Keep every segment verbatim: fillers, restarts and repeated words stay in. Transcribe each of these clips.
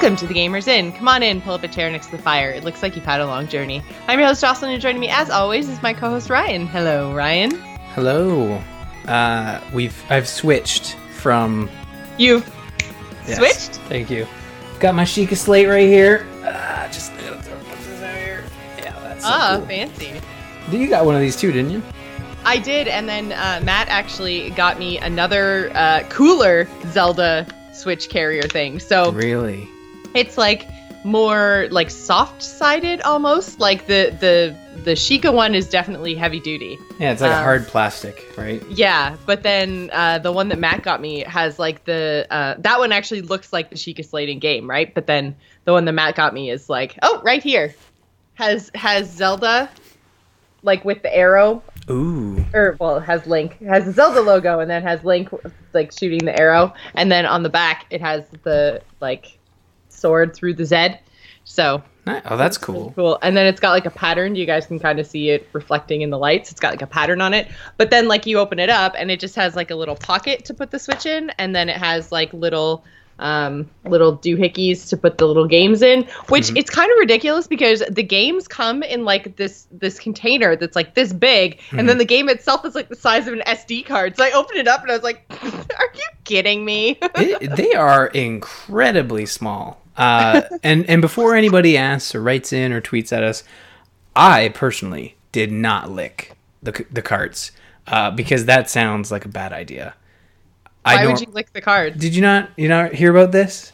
Welcome to the Gamers Inn. Come on in, pull up a chair next to the fire. It looks like you've had a long journey. I'm your host, Jocelyn, and joining me, as always, is my co-host, Ryan. Hello, Ryan. Hello. Uh, we've I've switched from... You've yes, switched? Thank you. Got my Sheikah slate right here. Uh, just put this out here. Yeah, that's so Ah, cool. fancy. You got one of these too, didn't you? I did, and then uh, Matt actually got me another uh, cooler Zelda Switch carrier thing. So Really? it's like more like soft-sided almost. Like the the the Sheikah one is definitely heavy duty. Yeah, it's like Um, a hard plastic, right? Yeah, but then uh, the one that Matt got me has like the uh, that one actually looks like the Sheikah slate in game, right? But then the one that Matt got me is like, oh, right here, has has Zelda, like with the arrow, Ooh. or well, it has Link, it has the Zelda logo, and then has Link like shooting the arrow, and then on the back it has the like sword through the Z. So Ni- Oh, that's cool. cool. And then it's got like a pattern. You guys can kind of see it reflecting in the lights. It's got like a pattern on it. But then like you open it up and it just has like a little pocket to put the Switch in. And then it has like little um, little doohickeys to put the little games in, which Mhm. it's kind of ridiculous because the games come in like this this container that's like this big. Mhm. And then the game itself is like the size of an S D card. So I opened it up and I was like, are you kidding me? It- they are incredibly small. Uh, and, and before anybody asks or writes in or tweets at us, I personally did not lick the the cards uh, because that sounds like a bad idea. I Why don't, would you lick the cards? Did you not you not hear about this?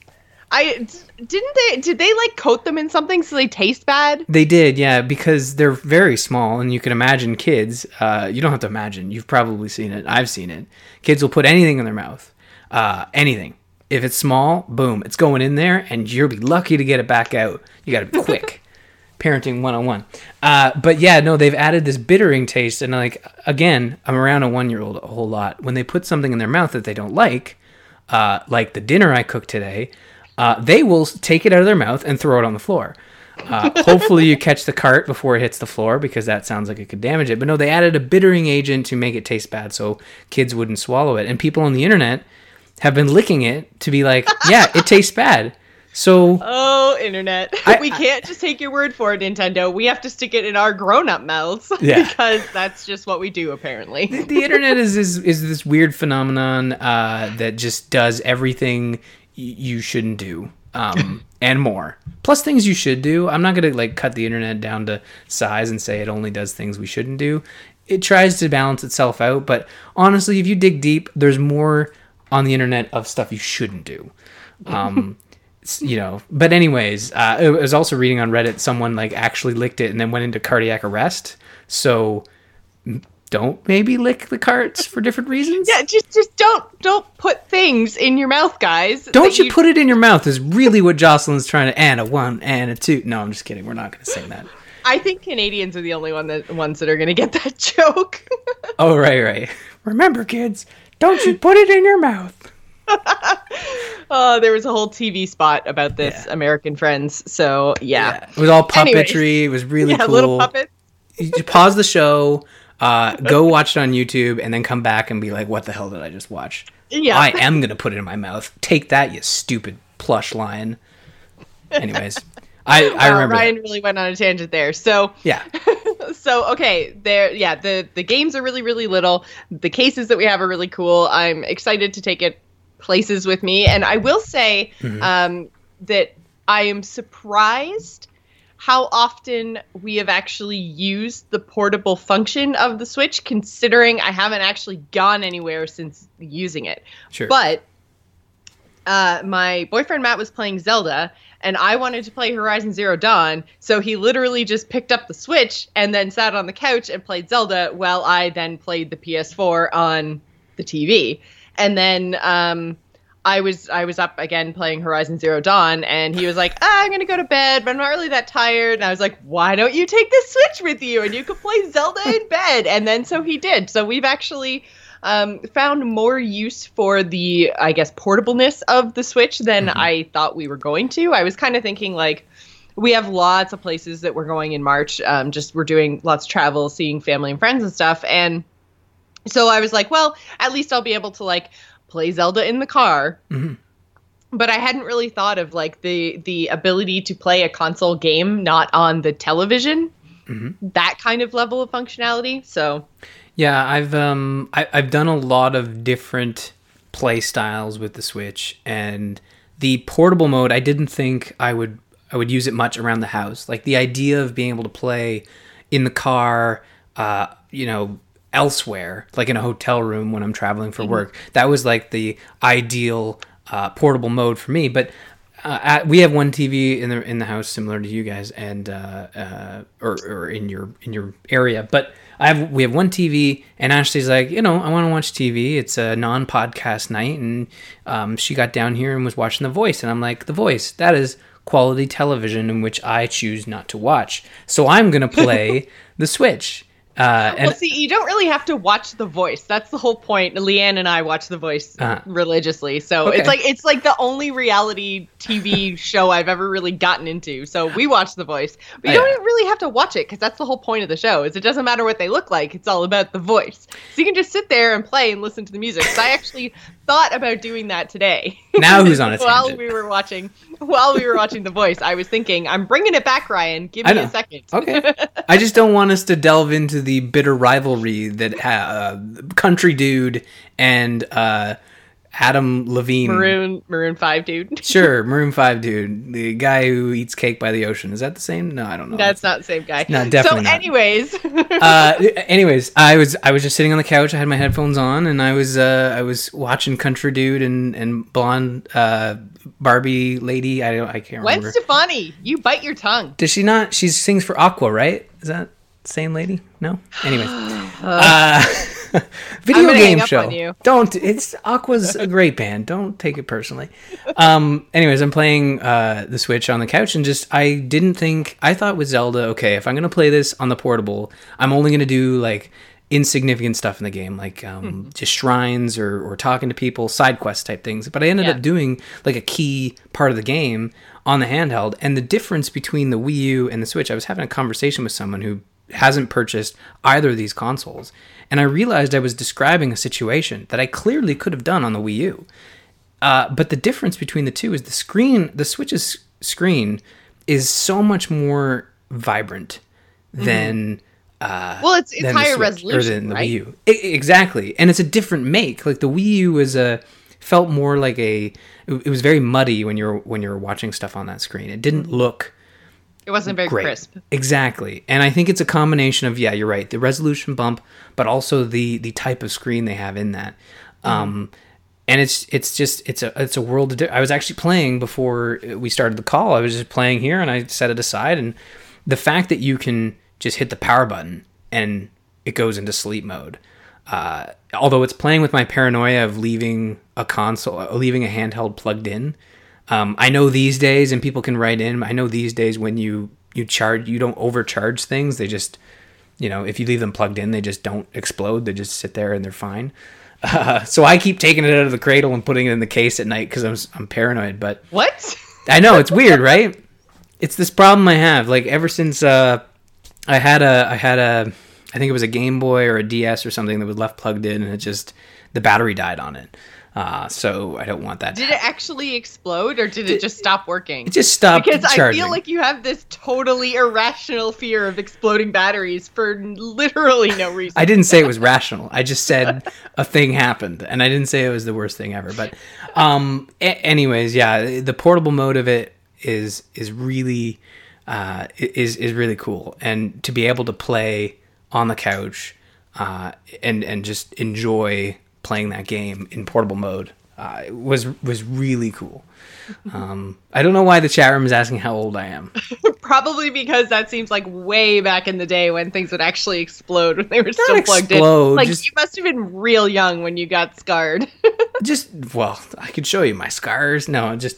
I didn't they did they like coat them in something so they taste bad? They did, yeah, because they're very small, and you can imagine kids. Uh, you don't have to imagine; you've probably seen it. I've seen it. Kids will put anything in their mouth, uh, anything. If it's small, boom, it's going in there, and you'll be lucky to get it back out. You got to be quick. Parenting one oh one. Uh, but yeah, no, they've added this bittering taste, and like again, I'm around a one-year-old a whole lot. When they put something in their mouth that they don't like, uh, like the dinner I cooked today, uh, they will take it out of their mouth and throw it on the floor. Uh, hopefully you catch the cart before it hits the floor because that sounds like it could damage it. But no, they added a bittering agent to make it taste bad so kids wouldn't swallow it. And people on the internet have been licking it to be like, yeah, it tastes bad. So, oh, internet. I- we can't just take your word for it, Nintendo. We have to stick it in our grown-up mouths Yeah. because that's just what we do, apparently. the, the internet is, is is this weird phenomenon uh, that just does everything y- you shouldn't do, um, and more. Plus things you should do. I'm not gonna like cut the internet down to size and say it only does things we shouldn't do. It tries to balance itself out, but honestly, if you dig deep, there's more on the internet of stuff you shouldn't do. Um, s- you know, but anyways, uh, I was also reading on Reddit, someone like actually licked it and then went into cardiac arrest. So m- don't maybe lick the carts for different reasons. Yeah, just just don't don't put things in your mouth, guys. Don't that you put it in your mouth is really what Jocelyn's trying to, and a one and a two. No, I'm just kidding. We're not going to sing that. I think Canadians are the only one that ones that are going to get that joke. Oh, right, right. Remember, kids, don't you put it in your mouth. Oh, there was a whole T V spot about this, Yeah. American Friends. So, yeah. It was all puppetry. Anyways. It was really Yeah, cool. little puppets. You just pause the show, uh, go watch it on YouTube, and then come back and be like, what the hell did I just watch? Yeah. I am going to put it in my mouth. Take that, you stupid plush lion. Anyways, I, I Wow, remember Ryan that. really went on a tangent there. So, Yeah. so okay, there, yeah, the the games are really, really little. The cases that we have are really cool. I'm excited to take it places with me, and I will say Mhm. um, that I am surprised how often we have actually used the portable function of the Switch, considering I haven't actually gone anywhere since using it. Sure. But uh, my boyfriend Matt was playing Zelda, and I wanted to play Horizon Zero Dawn, so he literally just picked up the Switch and then sat on the couch and played Zelda while I then played the P S four on the T V. And then um, I was I was up again playing Horizon Zero Dawn, and he was like, ah, I'm gonna go to bed, but I'm not really that tired. And I was like, why don't you take the Switch with you and you could play Zelda in bed? And then so he did. So we've actually um, found more use for the, I guess, portableness of the Switch than Mhm. I thought we were going to. I was kind of thinking like, we have lots of places that we're going in March. Um, just we're doing lots of travel, seeing family and friends and stuff. And so I was like, well, at least I'll be able to like play Zelda in the car. Mhm. but I hadn't really thought of like the the ability to play a console game not on the television. Mm-hmm. That kind of level of functionality. So, yeah, I've um I, I've done a lot of different play styles with the Switch, and the portable mode, I didn't think I would I would use it much around the house. Like the idea of being able to play in the car, uh, you know, elsewhere, like in a hotel room when I'm traveling for mm-hmm. work. That was like the ideal uh, portable mode for me. But uh, at, we have one T V in the in the house similar to you guys, and uh, uh, or or in your in your area. But I have we have one T V, and Ashley's like, you know, I want to watch T V. It's a non-podcast night, and um, she got down here and was watching The Voice, and I'm like, The Voice, that is quality television in which I choose not to watch. So I'm gonna play the Switch. Uh, and well, see, you don't really have to watch The Voice. That's the whole point. Leanne and I watch The Voice uh, religiously, so okay. it's like it's like the only reality T V show I've ever really gotten into. So we watch The Voice, but you oh, don't yeah. really have to watch it because that's the whole point of the show. Is it doesn't matter what they look like; it's all about the voice. So you can just sit there and play and listen to the music. So I actually thought about doing that today. Now who's on a while tangent? we were watching while we were watching The Voice, I was thinking, I'm bringing it back, Ryan. Give me a second. Okay. I just don't want us to delve into the bitter rivalry that uh, Country Dude and uh, Adam Levine. Maroon Maroon five dude. Sure, Maroon five dude. The guy who eats cake by the ocean. Is that the same? No, I don't know. That's, That's not the same guy. No, definitely so anyways. not. uh, anyways, I was I was just sitting on the couch. I had my headphones on, and I was uh, I was watching Country Dude and, and blonde uh, Barbie lady. I don't I can't Gwen remember. Stefani, you bite your tongue. Does she not? She sings for Aqua, right? Is that the same lady? No? Anyways. uh, video game show. Don't. It's Aqua's a great band. Don't take it personally. Um. Anyways, I'm playing uh, the Switch on the couch, and just I didn't think I thought with Zelda. Okay, if I'm gonna play this on the portable, I'm only gonna do like insignificant stuff in the game, like um, mm-hmm. just shrines or or talking to people, side quest type things. But I ended yeah. up doing like a key part of the game on the handheld, and the difference between the Wii U and the Switch. I was having a conversation with someone who hasn't purchased either of these consoles, and I realized I was describing a situation that I clearly could have done on the Wii U. Uh, but the difference between the two is the screen, the Switch's screen is so much more vibrant than... Mm-hmm. Uh, well, it's, it's higher Switch, resolution, or than the right? Wii U. I, exactly. And it's a different make. Like the Wii U was a... felt more like a... It was very muddy when you were when you were watching stuff on that screen. It didn't look... It wasn't very great. crisp. Exactly. And I think it's a combination of, yeah, you're right, the resolution bump, but also the the type of screen they have in that. Mm-hmm. Um, and it's it's just, it's a it's a world of difference. I was actually playing before we started the call. I was just playing here, and I set it aside. And the fact that you can just hit the power button and it goes into sleep mode. Uh, although it's playing with my paranoia of leaving a console, leaving a handheld plugged in. Um, I know these days, and people can write in, I know these days when you, you charge, you don't overcharge things. They just, you know, if you leave them plugged in, they just don't explode. They just sit there and they're fine. Uh, so I keep taking it out of the cradle and putting it in the case at night because I'm, I'm paranoid. But what? I know, it's weird, right? It's this problem I have. Like ever since uh, I had a, I had a, I think it was a Game Boy or a D S or something that was left plugged in, and it just, the battery died on it. Uh, so I don't want that. Did it actually explode, or did it just stop working? It just stopped because charging. I feel like you have this totally irrational fear of exploding batteries for literally no reason. I didn't say it was rational. I just said a thing happened, and I didn't say it was the worst thing ever. But, um, a- anyways, yeah, the portable mode of it is is really uh, is is really cool, and to be able to play on the couch uh, and and just enjoy playing that game in portable mode uh, was was really cool. Um, I don't know why the chat room is asking how old I am. Probably because that seems like way back in the day when things would actually explode when they were Not still plugged explode, in. Like just, you must have been real young when you got scarred. just well, I could show you my scars. No, just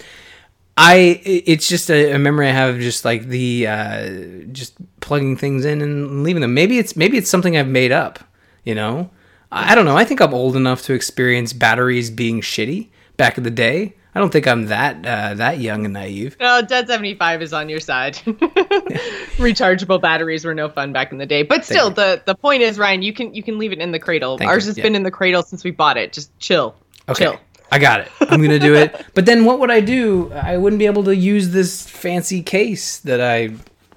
I. It's just a, a memory I have of just like the uh, just plugging things in and leaving them. Maybe it's maybe it's something I've made up. You know. I don't know. I think I'm old enough to experience batteries being shitty back in the day. I don't think I'm that uh, that young and naive. No, Dead seventy-five is on your side. Rechargeable batteries were no fun back in the day. But still, the, the point is, Ryan, you can you can leave it in the cradle. Thank Ours you. has yeah. been in the cradle since we bought it. Just chill. Okay. Chill. I got it. I'm going to do it. But then what would I do? I wouldn't be able to use this fancy case that I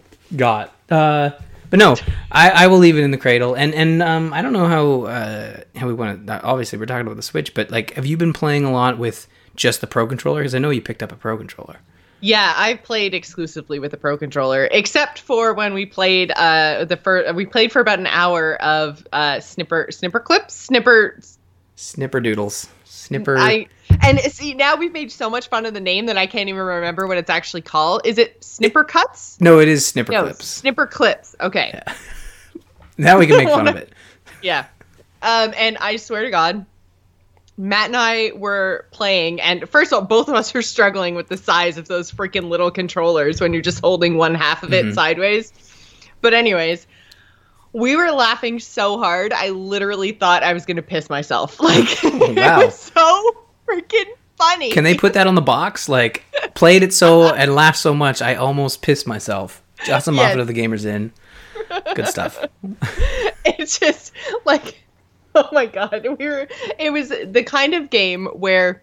got. Uh, but no, I, I will leave it in the cradle. And and um, I don't know how uh, how we want to. Obviously, we're talking about the Switch, but like, have you been playing a lot with just the Pro Controller? Because I know you picked up a Pro Controller. Yeah, I played exclusively with the Pro Controller, except for when we played uh, the first. We played for about an hour of uh, snipper snipper clips, snipper Snipperdoodles. Snipper. I and see now we've made so much fun of the name that I can't even remember what it's actually called. Is it Snipper Cuts? No, it is Snipper no, Clips. Snipper Clips. Okay. Yeah. Now we can make fun of it. Yeah. Um, and I swear to God, Matt and I were playing, and first of all, both of us are struggling with the size of those freaking little controllers when you're just holding one half of it mm-hmm. sideways. But anyways, we were laughing so hard, I literally thought I was going to piss myself. Like, oh, wow. It was so freaking funny. Can they put that on the box? Like, played it so and laughed so much, I almost pissed myself. Justin yes. Moffat of the Gamers Inn. Good stuff. It's just, like, oh my God. We were, it was the kind of game where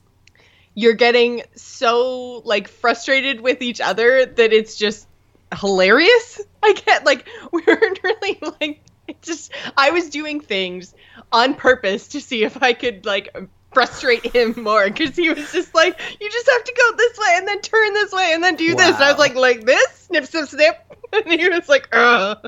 you're getting so, like, frustrated with each other that it's just hilarious. I get like we weren't really like it just I was doing things on purpose to see if I could like frustrate him more because he was just like, you just have to go this way and then turn this way and then do wow. this. And I was like, like this, snip, snip, snip, and he was like, ugh.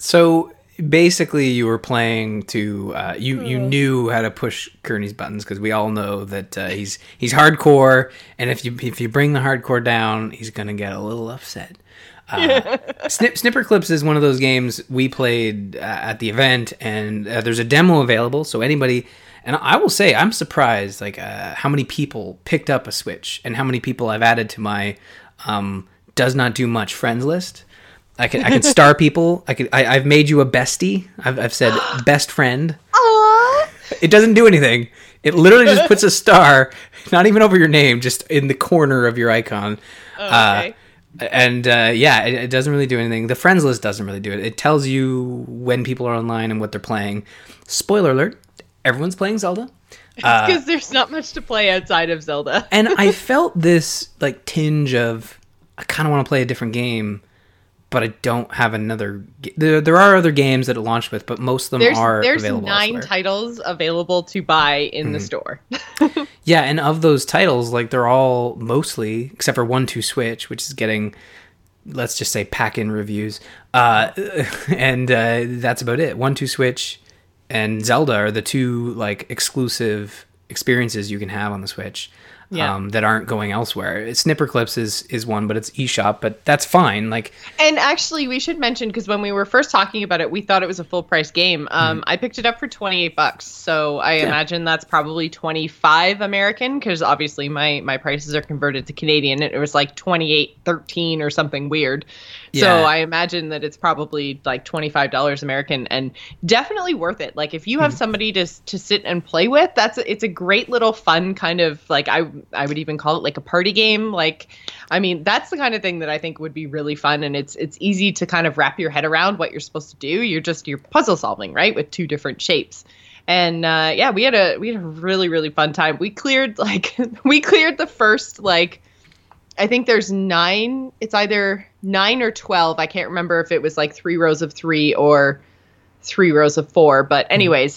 So basically, you were playing to uh, you. You knew how to push Kearney's buttons because we all know that uh, he's he's hardcore, and if you if you bring the hardcore down, he's gonna get a little upset. Uh, Snip, Snipper Clips is one of those games we played uh, at the event, and uh, there's a demo available, so anybody, and I will say, I'm surprised, like, uh, how many people picked up a Switch, and how many people I've added to my um, does not do much friends list. I can I can star people, I could, I, I've made you a bestie, I've, I've said best friend. Aww. It doesn't do anything, it literally just puts a star, not even over your name, just in the corner of your icon. Oh, okay. Uh, And, uh, yeah, it, it doesn't really do anything. The friends list doesn't really do it. It tells you when people are online and what they're playing. Spoiler alert, everyone's playing Zelda. It's because uh, there's not much to play outside of Zelda. And I felt this, like, tinge of, I kind of want to play a different game, but I don't have another... There, there are other games that it launched with, but most of them there's, are there's available There's nine elsewhere. titles available to buy in mm-hmm. the store. Yeah, and of those titles, like, they're all mostly, except for one two Switch, which is getting, let's just say, pack-in reviews. Uh, and uh, that's about it. one two Switch and Zelda are the two, like, exclusive experiences you can have on the Switch. Yeah. Um, that aren't going elsewhere. Snipper Clips is is one, but it's eShop, but that's fine. Like, and actually, we should mention because when we were first talking about it, we thought it was a full price game. Um, mm-hmm. I picked it up for twenty-eight bucks, so I yeah. imagine that's probably twenty-five American because obviously my my prices are converted to Canadian. It was like twenty-eight thirteen or something weird. Yeah. So I imagine that it's probably like twenty-five dollars American, and definitely worth it. Like if you have mm-hmm. somebody to to sit and play with, that's a, it's a great little fun kind of like I I would even call it like a party game. Like, I mean, that's the kind of thing that I think would be really fun, and it's it's easy to kind of wrap your head around what you're supposed to do. You're just you're puzzle solving, right, with two different shapes. And uh, yeah, we had a we had a really really fun time. We cleared like we cleared the first like. I think there's nine. It's either nine or twelve. I can't remember if it was like three rows of three or three rows of four. But anyways,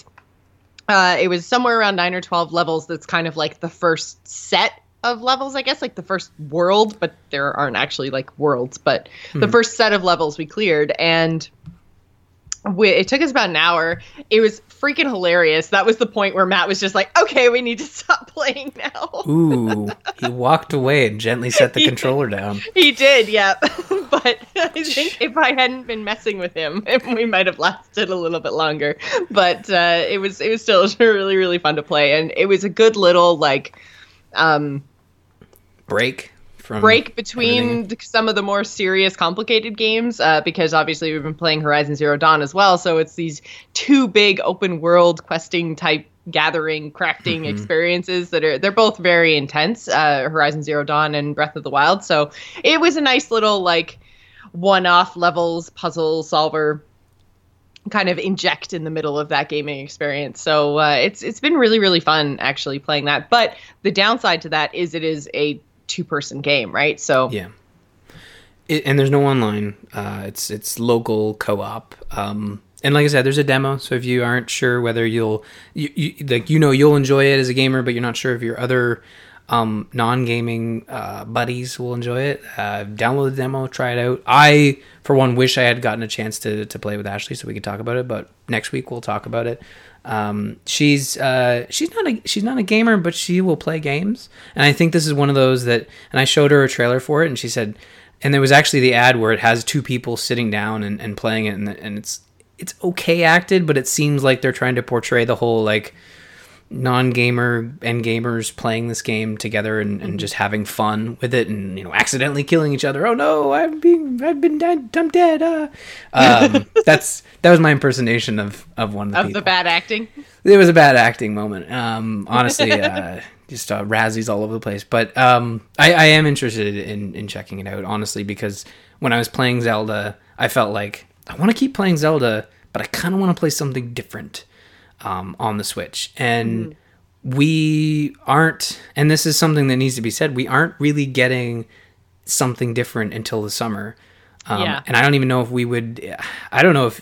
uh, it was somewhere around nine or twelve levels. That's kind of like the first set of levels, I guess, like the first world. But there aren't actually like worlds. But hmm. the first set of levels we cleared. And we, it took us about an hour. It was freaking hilarious. That was the point where Matt was just like, okay, we need to stop playing now. Ooh, he walked away and gently set the he, controller down. He did, yeah. But I think if I hadn't been messing with him, we might have lasted a little bit longer. But uh, it was it was still really, really fun to play. And it was a good little, like... um, break. From break between the, some of the more serious, complicated games, uh, because obviously we've been playing Horizon Zero Dawn as well. So it's these two big open world questing type gathering, crafting mm-hmm. experiences that are they're both very intense. Uh, Horizon Zero Dawn and Breath of the Wild. So it was a nice little like one-off levels puzzle solver kind of inject in the middle of that gaming experience. So uh, it's it's been really, really fun actually playing that. But the downside to that is it is a two-person game, right? So yeah. It, and there's no online. Uh, it's it's local co-op. Um, and like I said, there's a demo. So if you aren't sure whether you'll, you, you, like you know, you'll enjoy it as a gamer, but you're not sure if your other um, non-gaming uh, buddies will enjoy it, uh, download the demo, try it out. I, for one, wish I had gotten a chance to to play with Ashley so we could talk about it. But next week we'll talk about it. Um, she's uh, she's not a she's not a gamer, but she will play games. And I think this is one of those that. And I showed her a trailer for it, and she said. And there was actually the ad where it has two people sitting down and, and playing it, and, and it's it's okay acted, but it seems like they're trying to portray the whole like non-gamer and gamers playing this game together and, and just having fun with it, and you know, accidentally killing each other. Oh no, I'm being I've been dead. I'm dead. Uh. Um, that's that was my impersonation of of one of the of people. the bad acting. It was a bad acting moment. Um, honestly. Uh, Just uh, Razzies all over the place. But um, I, I am interested in, in checking it out, honestly, because when I was playing Zelda, I felt like I want to keep playing Zelda, but I kind of want to play something different um, on the Switch. And mm-hmm. we aren't, and this is something that needs to be said, we aren't really getting something different until the summer. Um, yeah. And I don't even know if we would, I don't know if,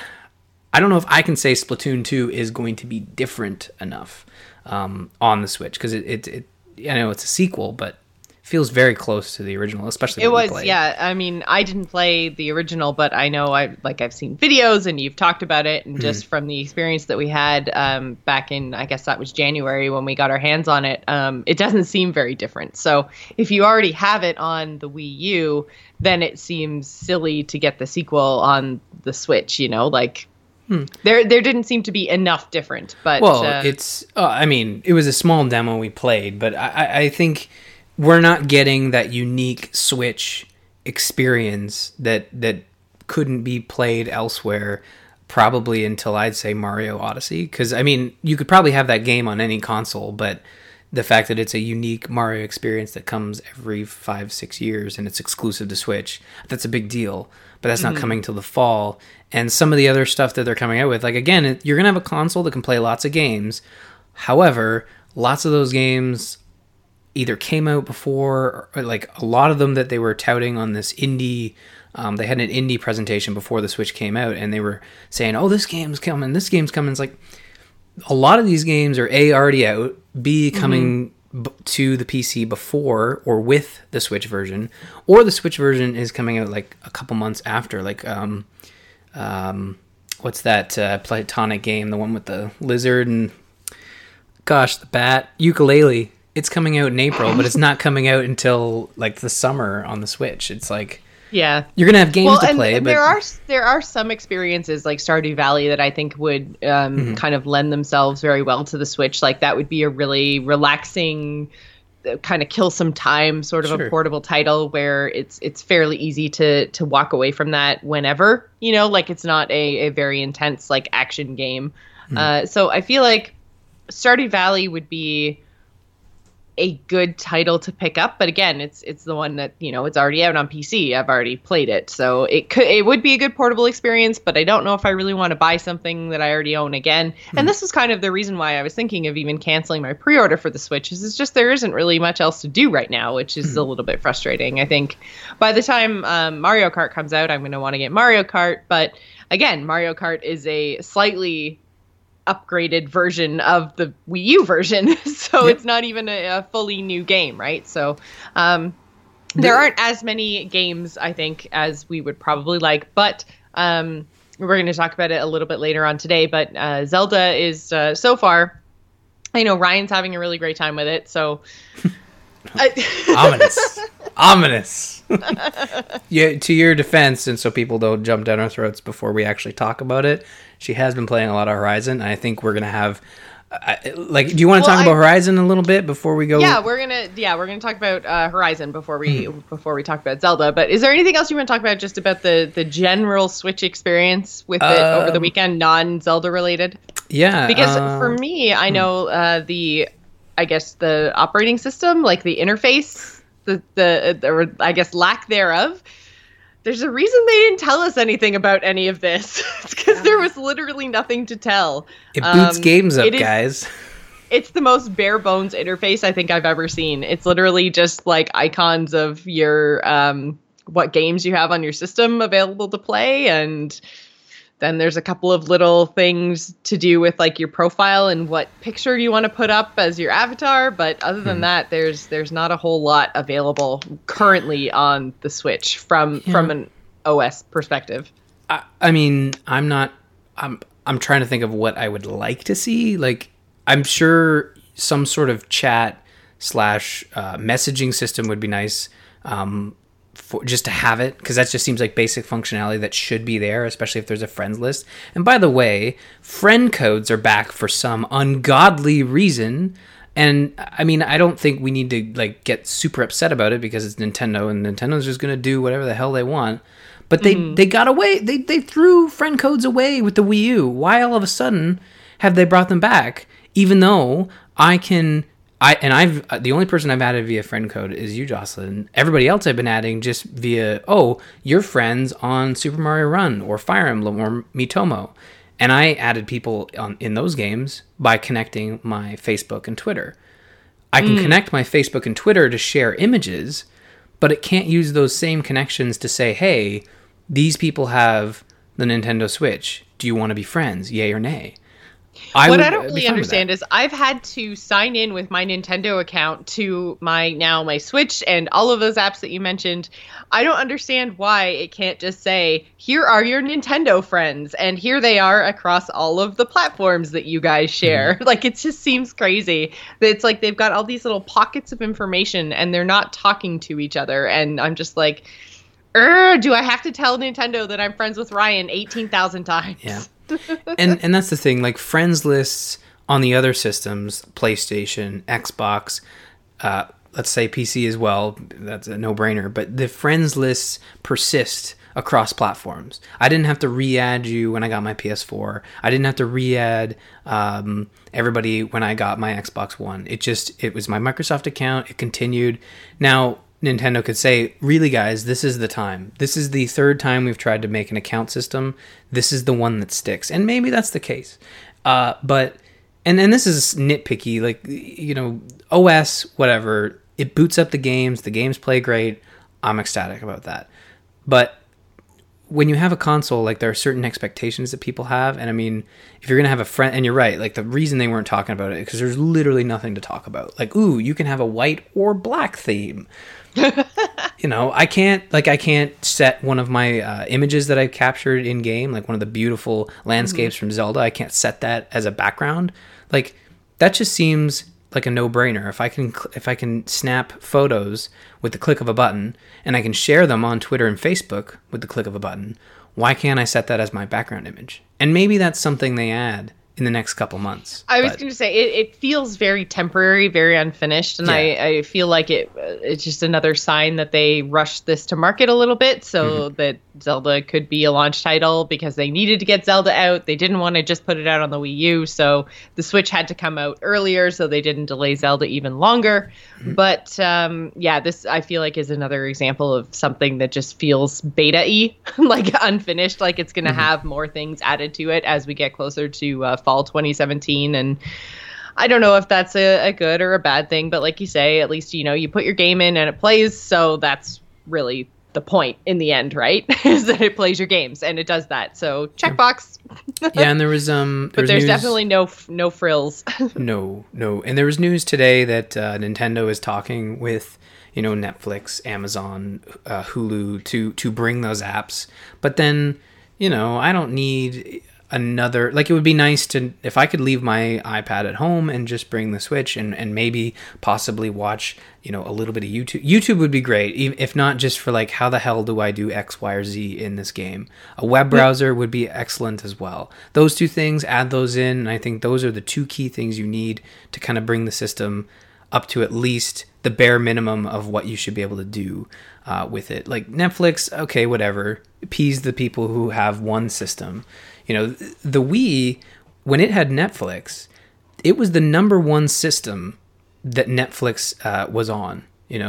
I don't know if I can say Splatoon two is going to be different enough. Um, on the Switch, because it, it, it, I know it's a sequel, but it feels very close to the original, especially it when was, yeah. I mean, I didn't play the original, but I know I like I've seen videos and you've talked about it, and mm-hmm. just from the experience that we had um, back in, I guess that was January when we got our hands on it, um, it doesn't seem very different. So if you already have it on the Wii U, then it seems silly to get the sequel on the Switch. You know, like. Hmm. There, there didn't seem to be enough different, but well, uh, it's. Uh, I mean, it was a small demo we played, but I, I think we're not getting that unique Switch experience that that couldn't be played elsewhere. Probably until I'd say Mario Odyssey, because I mean, you could probably have that game on any console, but the fact that it's a unique Mario experience that comes every five, six years and it's exclusive to Switch, that's a big deal. But that's not mm-hmm. coming till the fall. And some of the other stuff that they're coming out with, like, again, you're going to have a console that can play lots of games. However, lots of those games either came out before, or like a lot of them that they were touting on this indie, um, they had an indie presentation before the Switch came out, and they were saying, oh, this game's coming, this game's coming. It's like, a lot of these games are A, already out, B, coming mm-hmm. b- to the P C before or with the Switch version, or the Switch version is coming out like a couple months after. Like, um, um, what's that uh, Platonic game, the one with the lizard and, gosh, the bat, Yooka-Laylee. It's coming out in April, but it's not coming out until like the summer on the Switch. It's like, yeah, you're gonna have games well, to and, play, and but there are there are some experiences like Stardew Valley that I think would um, mm-hmm. kind of lend themselves very well to the Switch. Like that would be a really relaxing, uh, kind of kill some time sort of sure. a portable title where it's it's fairly easy to to walk away from that whenever, you know, like it's not a, a very intense like action game. Mm-hmm. Uh, so I feel like Stardew Valley would be a good title to pick up, but again, it's it's the one that, you know, it's already out on P C. I've already played it, so it could it would be a good portable experience, but I don't know if I really want to buy something that I already own again. Mm-hmm. And this was kind of the reason why I was thinking of even canceling my pre-order for the Switch. Is it's just there isn't really much else to do right now, which is mm-hmm. a little bit frustrating. I think by the time um, Mario Kart comes out, I'm going to want to get Mario Kart, but again, Mario Kart is a slightly upgraded version of the Wii U version, so yep. it's not even a, a fully new game, right? So um there aren't as many games, I think, as we would probably like, but um we're going to talk about it a little bit later on today. But uh Zelda is uh, so far, I know Ryan's having a really great time with it, so I- ominous ominous yeah, to your defense, and so people don't jump down our throats before we actually talk about it, she has been playing a lot of Horizon, and I think we're gonna have uh, like, do you want to well, talk I, about Horizon a little bit before we go? Yeah, we're gonna yeah we're gonna talk about uh, Horizon before we mm-hmm. before we talk about Zelda. But is there anything else you want to talk about, just about the the general Switch experience with it um, over the weekend, non-Zelda related? Yeah, because uh, for me, I know uh, the I guess the operating system, like the interface, the the or I guess lack thereof, There's a reason they didn't tell us anything about any of this. It's because there was literally nothing to tell. It boots um, games up, it is, guys. It's the most bare bones interface I think I've ever seen. It's literally just like icons of your um, what games you have on your system available to play, and then there's a couple of little things to do with like your profile and what picture you want to put up as your avatar. But other than hmm. that, there's there's not a whole lot available currently on the Switch from yeah. from an O S perspective. I, I mean, I'm not. I'm I'm trying to think of what I would like to see. Like, I'm sure some sort of chat slash uh, messaging system would be nice. Um, For, just to have it, because that just seems like basic functionality that should be there, especially if there's a friends list. And by the way, friend codes are back for some ungodly reason, and I mean, I don't think we need to like get super upset about it because it's Nintendo, and Nintendo's just gonna do whatever the hell they want. But they mm-hmm. they got away. They they threw friend codes away with the Wii U. Why all of a sudden have they brought them back? Even though I can. I and I've the only person I've added via friend code is you, Jocelyn. Everybody else I've been adding just via, oh, you're friends on Super Mario Run or Fire Emblem or Miitomo. And I added people on, in those games by connecting my Facebook and Twitter. I can mm. connect my Facebook and Twitter to share images, but it can't use those same connections to say, hey, these people have the Nintendo Switch. Do you want to be friends? Yay or nay? I what I don't really understand is I've had to sign in with my Nintendo account to my now my Switch and all of those apps that you mentioned. I don't understand why it can't just say, here are your Nintendo friends, and here they are across all of the platforms that you guys share. Mm-hmm. Like, it just seems crazy. It's like they've got all these little pockets of information and they're not talking to each other. And I'm just like, do I have to tell Nintendo that I'm friends with Ryan eighteen thousand times? Yeah. and and that's the thing, like friends lists on the other systems, PlayStation, Xbox, uh, let's say P C as well, that's a no-brainer, but the friends lists persist across platforms. I didn't have to re-add you when I got my P S four. I didn't have to re-add um, everybody when I got my Xbox One. It just, it was my Microsoft account, it continued. Now, Nintendo could say, really guys, this is the time. This is the third time we've tried to make an account system. This is the one that sticks. And maybe that's the case. Uh, but, and, and this is nitpicky, like, you know, O S, whatever, it boots up the games, the games play great. I'm ecstatic about that. But when you have a console, like there are certain expectations that people have. And I mean, if you're going to have a friend, and you're right, like the reason they weren't talking about it, because there's literally nothing to talk about. Like, ooh, you can have a white or black theme. You know, I can't, like, I can't set one of my uh, images that I captured in game, like one of the beautiful landscapes mm-hmm. from Zelda. I can't set that as a background. Like, that just seems like a no-brainer. If I can, if I can snap photos with the click of a button, and I can share them on Twitter and Facebook with the click of a button, why can't I set that as my background image? And maybe that's something they add in the next couple months. I was going to say, it, it feels very temporary, very unfinished, and yeah. I, I feel like it it's just another sign that they rushed this to market a little bit so mm-hmm. that Zelda could be a launch title because they needed to get Zelda out. They didn't want to just put it out on the Wii U, so the Switch had to come out earlier so they didn't delay Zelda even longer. Mm-hmm. But um, yeah, this I feel like is another example of something that just feels beta-y, like unfinished, like it's going to mm-hmm. have more things added to it as we get closer to uh, fall twenty seventeen. And I don't know if that's a, a good or a bad thing, but like you say, at least, you know, you put your game in and it plays, so that's really the point in the end, right? Is that it plays your games, and it does that. So checkbox. Yeah, and there was um, there but was there's news... definitely no no frills. no, no, and there was news today that uh, Nintendo is talking with, you know, Netflix, Amazon, uh, Hulu to to bring those apps. But then, you know, I don't need another, like, it would be nice to, if I could leave my iPad at home and just bring the Switch and, and maybe possibly watch, you know, a little bit of YouTube. YouTube would be great, if not just for like, how the hell do I do X, Y, or Z in this game? A web browser would be excellent as well. Those two things, add those in, and I think those are the two key things you need to kind of bring the system up to at least the bare minimum of what you should be able to do uh, with it. Like Netflix, okay, whatever, appease the people who have one system. You know, the Wii, when it had Netflix, it was the number one system that Netflix uh, was on. You know,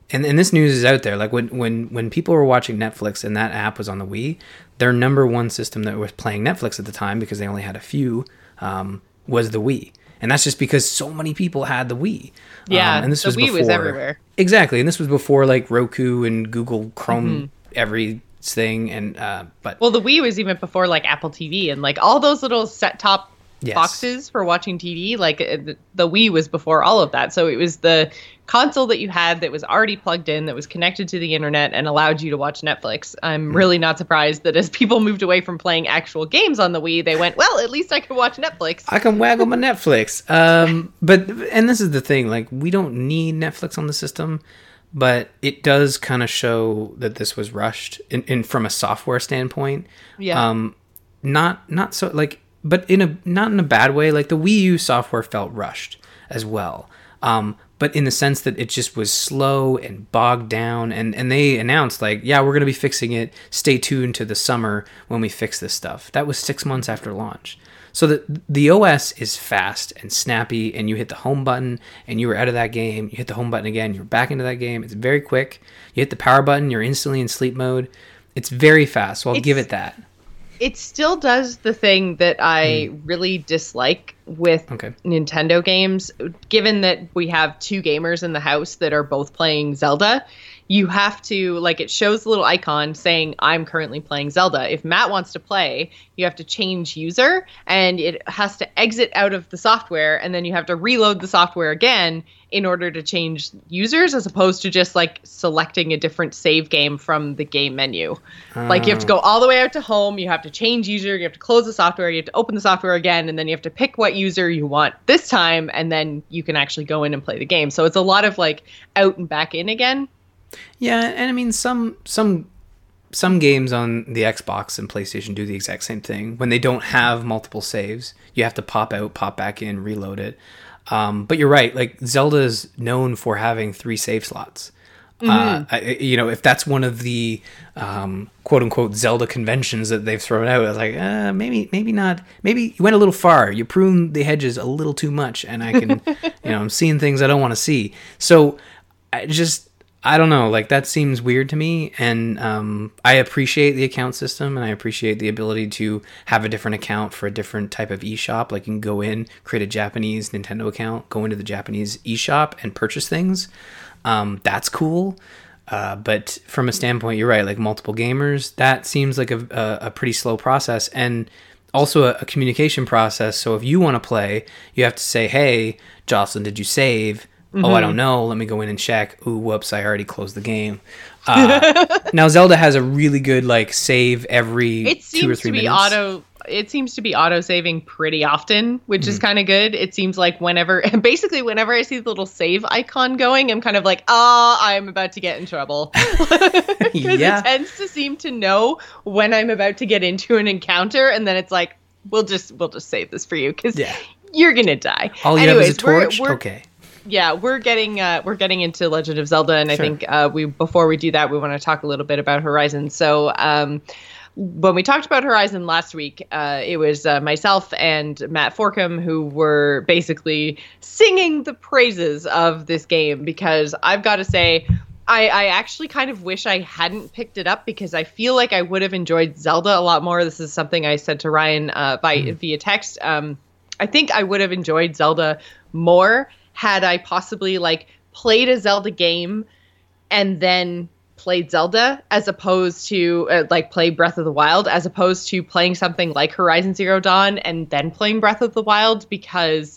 and and this news is out there. Like when when when people were watching Netflix and that app was on the Wii, their number one system that was playing Netflix at the time, because they only had a few, um, was the Wii. And that's just because so many people had the Wii. Yeah, um, and this the was Wii before, was everywhere. Exactly, and this was before like Roku and Google Chrome, Mm-hmm. everything. And uh, but Well, the Wii was even before like Apple T V and like all those little set-top yes. boxes for watching T V. Like uh, the, the Wii was before all of that. So it was the console that you had that was already plugged in, that was connected to the internet and allowed you to watch Netflix. I'm really not surprised that as people moved away from playing actual games on the Wii, they went, well, at least I can watch Netflix. I can waggle my Netflix. Um, but and this is the thing, like we don't need Netflix on the system, but it does kind of show that this was rushed in, in from a software standpoint. Yeah. Um, not not so like, but in a not in a bad way. Like the Wii U software felt rushed as well. Um, but in the sense that it just was slow and bogged down, and, and they announced like, yeah, we're going to be fixing it. Stay tuned to the summer when we fix this stuff. That was six months after launch. So the, the O S is fast and snappy, and you hit the home button and you were out of that game. You hit the home button again, you're back into that game. It's very quick. You hit the power button, you're instantly in sleep mode. It's very fast, so I'll It's- give it that. It still does the thing that I Hmm. really dislike with Okay. Nintendo games. Given that we have two gamers in the house that are both playing Zelda, you have to, like, it shows the little icon saying, I'm currently playing Zelda. If Matt wants to play, you have to change user, and it has to exit out of the software, and then you have to reload the software again in order to change users, as opposed to just, like, selecting a different save game from the game menu. Like, you have to go all the way out to home, you have to change user, you have to close the software, you have to open the software again, and then you have to pick what user you want this time, and then you can actually go in and play the game. So it's a lot of, like, out and back in again. Yeah, and I mean some some some games on the Xbox and PlayStation do the exact same thing. When they don't have multiple saves, you have to pop out, pop back in, reload it. Um, but you're right, like Zelda is known for having three save slots. Mm-hmm. Uh, I, you know, if that's one of the um, quote unquote Zelda conventions that they've thrown out, I was like, uh, maybe, maybe not. Maybe you went a little far. You pruned the hedges a little too much, and I can, you know, I'm seeing things I don't want to see. So I just. I don't know, like that seems weird to me, and um, I appreciate the account system, and I appreciate the ability to have a different account for a different type of eShop. Like you can go in, create a Japanese Nintendo account, go into the Japanese eShop and purchase things. Um, that's cool, uh, but from a standpoint, you're right, like multiple gamers, that seems like a, a, a pretty slow process, and also a, a communication process. So if you want to play, you have to say, hey, Jocelyn, did you save? Mm-hmm. Oh, I don't know. Let me go in and check. Ooh, whoops, I already closed the game. Uh, now Zelda has a really good like save every it two or seems three to be minutes. auto it seems to be auto saving pretty often, which mm-hmm. is kind of good. It seems like whenever basically whenever I see the little save icon going, I'm kind of like, ah, oh, I'm about to get in trouble. Because yeah. it tends to seem to know when I'm about to get into an encounter, and then it's like, we'll just we'll just save this for you because yeah. you're gonna die. All you Anyways, have is a torch. We're, we're, okay. Yeah, we're getting uh, we're getting into Legend of Zelda, and I sure. think uh, we before we do that, we want to talk a little bit about Horizon. So um, when we talked about Horizon last week, uh, it was uh, myself and Matt Forkham who were basically singing the praises of this game, because I've got to say, I, I actually kind of wish I hadn't picked it up, because I feel like I would have enjoyed Zelda a lot more. This is something I said to Ryan uh, by mm. via text. Um, I think I would have enjoyed Zelda more had I possibly like played a Zelda game and then played Zelda, as opposed to uh, like play Breath of the Wild, as opposed to playing something like Horizon Zero Dawn and then playing Breath of the Wild, because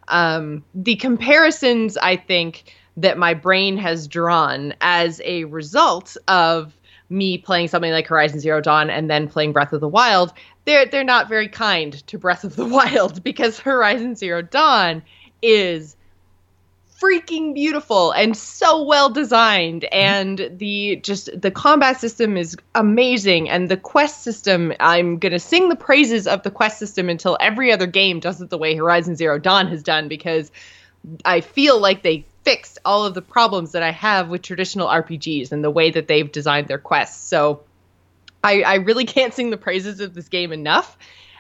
um, the comparisons I think that my brain has drawn as a result of me playing something like Horizon Zero Dawn and then playing Breath of the Wild, they're they're not very kind to Breath of the Wild, because Horizon Zero Dawn is freaking beautiful and so well designed, and the just the combat system is amazing, and the quest system, I'm gonna sing the praises of the quest system until every other game does it the way Horizon Zero Dawn has done, because I feel like they fixed all of the problems that I have with traditional R P Gs and the way that they've designed their quests. So I, I really can't sing the praises of this game enough.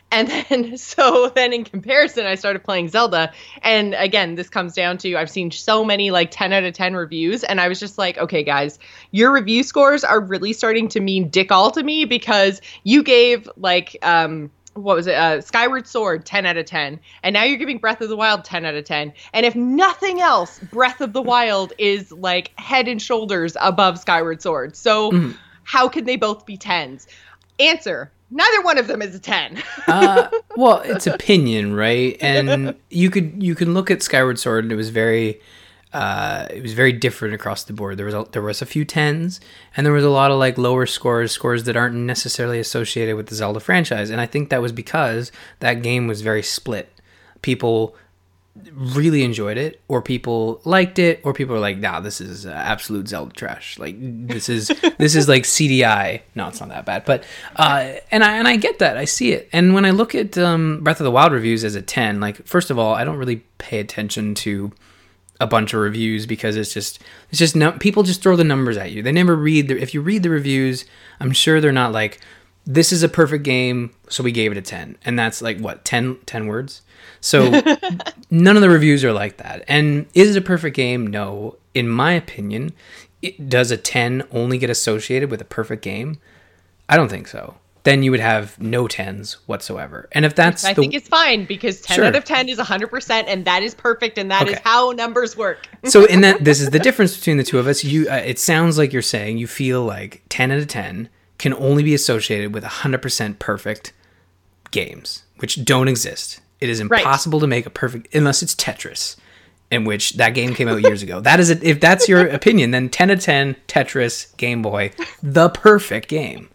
And then, so then in comparison, I started playing Zelda. And again, this comes down to, I've seen so many like ten out of ten reviews. And I was just like, okay, guys, your review scores are really starting to mean dick all to me, because you gave like, um, what was it? Uh, Skyward Sword, ten out of ten. And now you're giving Breath of the Wild ten out of ten. And if nothing else, Breath of the Wild is like head and shoulders above Skyward Sword. So mm. how can they both be tens? Answer. Neither one of them is a ten. uh, well, it's opinion, right? And you could you can look at Skyward Sword, and it was very uh, it was very different across the board. There was a, there was a few tens, and there was a lot of like lower scores, scores that aren't necessarily associated with the Zelda franchise. And I think that was because that game was very split. People really enjoyed it, or people liked it, or people were like, nah, this is uh, absolute Zelda trash. Like this is this is like C D I. No, it's not that bad, but uh and I and I get that. I see it. And when I look at um Breath of the Wild reviews as a ten, like first of all, I don't really pay attention to a bunch of reviews, because it's just it's just no, people just throw the numbers at you. They never read the if you read the reviews, I'm sure they're not like, this is a perfect game, so we gave it a ten. And that's like what, ten, ten words? So none of the reviews are like that. And is it a perfect game? No. In my opinion, it, does a ten only get associated with a perfect game? I don't think so. Then you would have no tens whatsoever. And if that's I the, think it's fine, because ten sure. out of ten is one hundred percent, and that is perfect, and that okay. is how numbers work. So in that, this is the difference between the two of us. You, uh, it sounds like you're saying you feel like ten out of ten can only be associated with one hundred percent perfect games, which don't exist. It is impossible right. to make a perfect, unless it's Tetris, in which that game came out years ago. That is it. If that's your opinion, then ten out of ten, Tetris, Game Boy, the perfect game.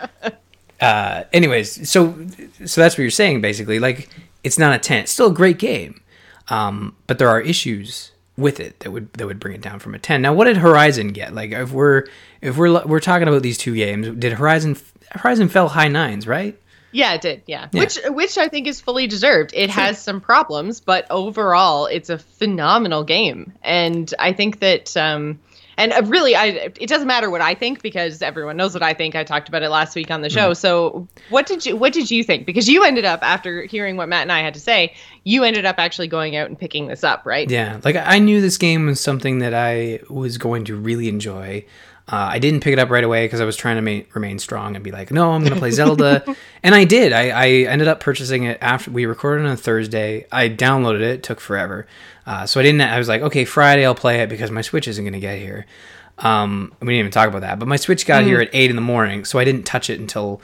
Uh, anyways, so so that's what you're saying, basically. Like, it's not a ten. It's still a great game, um, but there are issues with it that would that would bring it down from a ten. Now, what did Horizon get? Like, if we're if we're we're talking about these two games, did Horizon Horizon fell high nines, right? Yeah, it did. Yeah. yeah. Which which I think is fully deserved. It sure. has some problems, but overall it's a phenomenal game. And I think that um and really I it doesn't matter what I think, because everyone knows what I think. I talked about it last week on the show. Mm. So what did you what did you think? Because you ended up, after hearing what Matt and I had to say, you ended up actually going out and picking this up, right? Yeah. Like, I knew this game was something that I was going to really enjoy. Uh, I didn't pick it up right away because I was trying to ma- remain strong and be like, no, I'm going to play Zelda. And I did. I, I ended up purchasing it after we recorded on a Thursday. I downloaded it. It took forever. Uh, so I didn't, I was like, okay, Friday I'll play it because my Switch isn't going to get here. Um, we didn't even talk about that, but my Switch got mm. here at eight in the morning. So I didn't touch it until,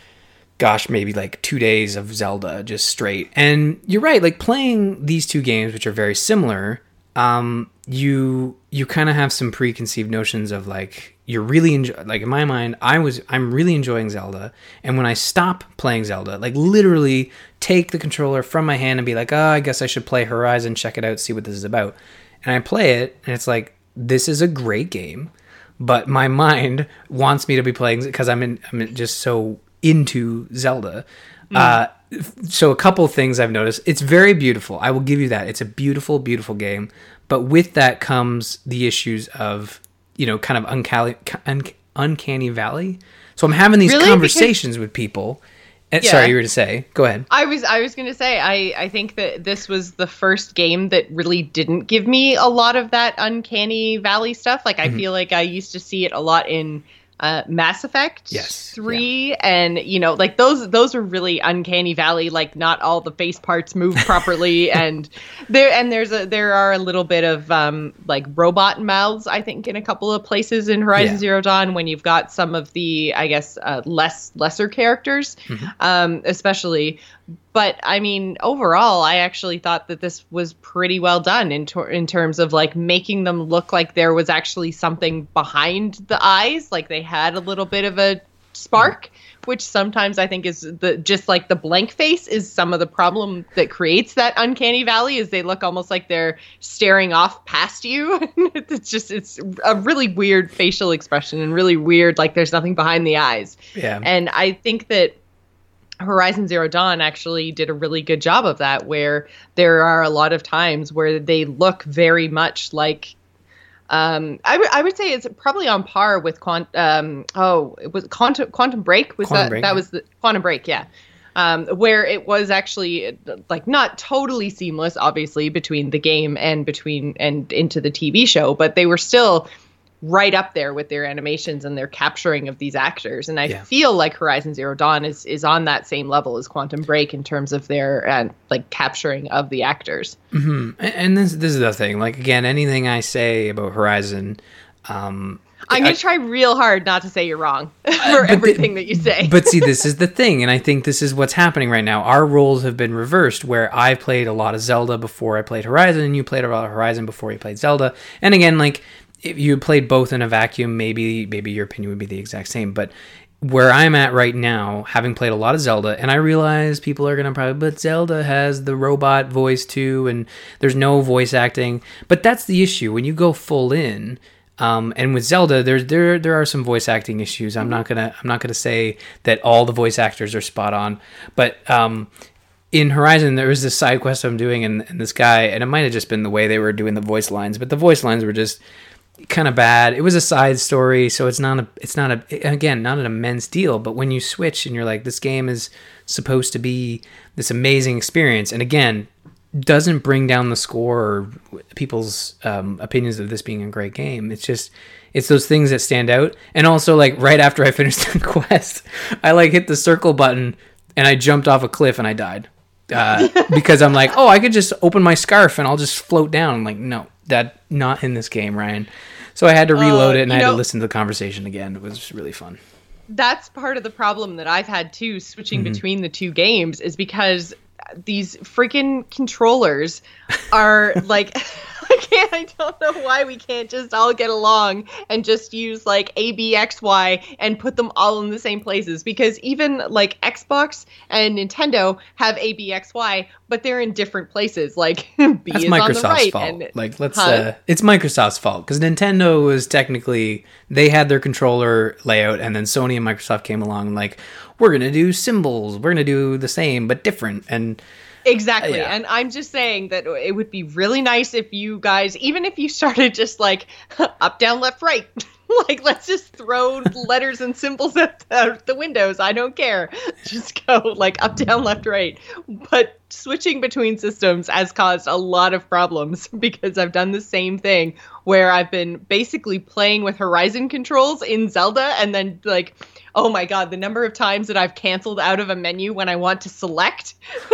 gosh, maybe like two days of Zelda just straight. And you're right. Like, playing these two games, which are very similar, um, you you kind of have some preconceived notions of like, you're really enjoy like in my mind I was I'm really enjoying Zelda, and when I stop playing Zelda, like literally take the controller from my hand and be like, oh, I guess I should play Horizon, check it out, see what this is about, and I play it and it's like, this is a great game, but my mind wants me to be playing because I'm in I'm just so into Zelda. Mm. Uh, so a couple of things I've noticed. It's very beautiful. I will give you that. It's a beautiful, beautiful game. But with that comes the issues of, you know, kind of uncanny, un- uncanny valley. So I'm having these really? conversations because, with people. And, yeah. Sorry, you were to say. Go ahead. I was I was going to say, I, I think that this was the first game that really didn't give me a lot of that uncanny valley stuff. Like, I mm-hmm. feel like I used to see it a lot in Uh, Mass Effect yes, three, yeah. and you know, like those those are really uncanny valley. Like, not all the face parts move properly, and there and there's a there are a little bit of um like robot mouths, I think, in a couple of places in Horizon yeah. Zero Dawn when you've got some of the, I guess, uh, less lesser characters, mm-hmm. um, especially. But I mean, overall, I actually thought that this was pretty well done in ter- in terms of like making them look like there was actually something behind the eyes, like they had a little bit of a spark, which sometimes I think is the just like the blank face is some of the problem that creates that uncanny valley, is they look almost like they're staring off past you. It's just it's a really weird facial expression and really weird, like there's nothing behind the eyes. Yeah. And I think that Horizon Zero Dawn actually did a really good job of that, where there are a lot of times where they look very much like, um, I, w- I would say it's probably on par with Quant. Um, oh, it was Quantum Quantum Break. Was Quantum that Break, that yeah. was the Quantum Break? Yeah. um, where it was actually like not totally seamless, obviously, between the game and between and into the T V show, but they were still right up there with their animations and their capturing of these actors. And I yeah. feel like Horizon Zero Dawn is is on that same level as Quantum Break in terms of their uh, like capturing of the actors. Mm-hmm. And this this is the thing. Like, again, anything I say about Horizon, um, I'm going to try real hard not to say you're wrong for everything the, that you say. But see, this is the thing, and I think this is what's happening right now. Our roles have been reversed, where I played a lot of Zelda before I played Horizon, and you played a lot of Horizon before you played Zelda. And again, like, if you played both in a vacuum, maybe maybe your opinion would be the exact same. But where I'm at right now, having played a lot of Zelda, and I realize people are going to probably, but Zelda has the robot voice too, and there's no voice acting. But that's the issue. When you go full in, um, and with Zelda, there's there there are some voice acting issues. I'm not gonna I'm not gonna say that all the voice actors are spot on, but um, in Horizon, there was this side quest I'm doing, and, and this guy, and it might have just been the way they were doing the voice lines, but the voice lines were just kind of bad. It was a side story, so it's not a it's not a again not an immense deal, but when you switch and you're like, this game is supposed to be this amazing experience, and again doesn't bring down the score or people's um, opinions of this being a great game. It's just it's those things that stand out. And also, like, right after I finished the quest, I like hit the circle button and I jumped off a cliff and I died uh, because I'm like, oh, I could just open my scarf and I'll just float down. I'm like, no, that not in this game, Ryan. So I had to reload uh, it and I had know, to listen to the conversation again. It was really fun. That's part of the problem that I've had too, switching mm-hmm. between the two games, is because these freaking controllers are like, I can't, I don't know why we can't just all get along and just use like A, B, X, Y and put them all in the same places, because even like Xbox and Nintendo have A, B, X, Y, but they're in different places. Like B That's is Microsoft's on the right. fault. And, like let's, huh? uh, it's Microsoft's fault, because Nintendo was technically, they had their controller layout, and then Sony and Microsoft came along like, we're going to do symbols. We're going to do the same, but different. And exactly. Yeah. And I'm just saying that it would be really nice if you guys, even if you started just like up, down, left, right, like let's just throw letters and symbols out, out the windows. I don't care. Just go like up, down, left, right. But switching between systems has caused a lot of problems, because I've done the same thing where I've been basically playing with Horizon controls in Zelda, and then like, oh my God, the number of times that I've canceled out of a menu when I want to select,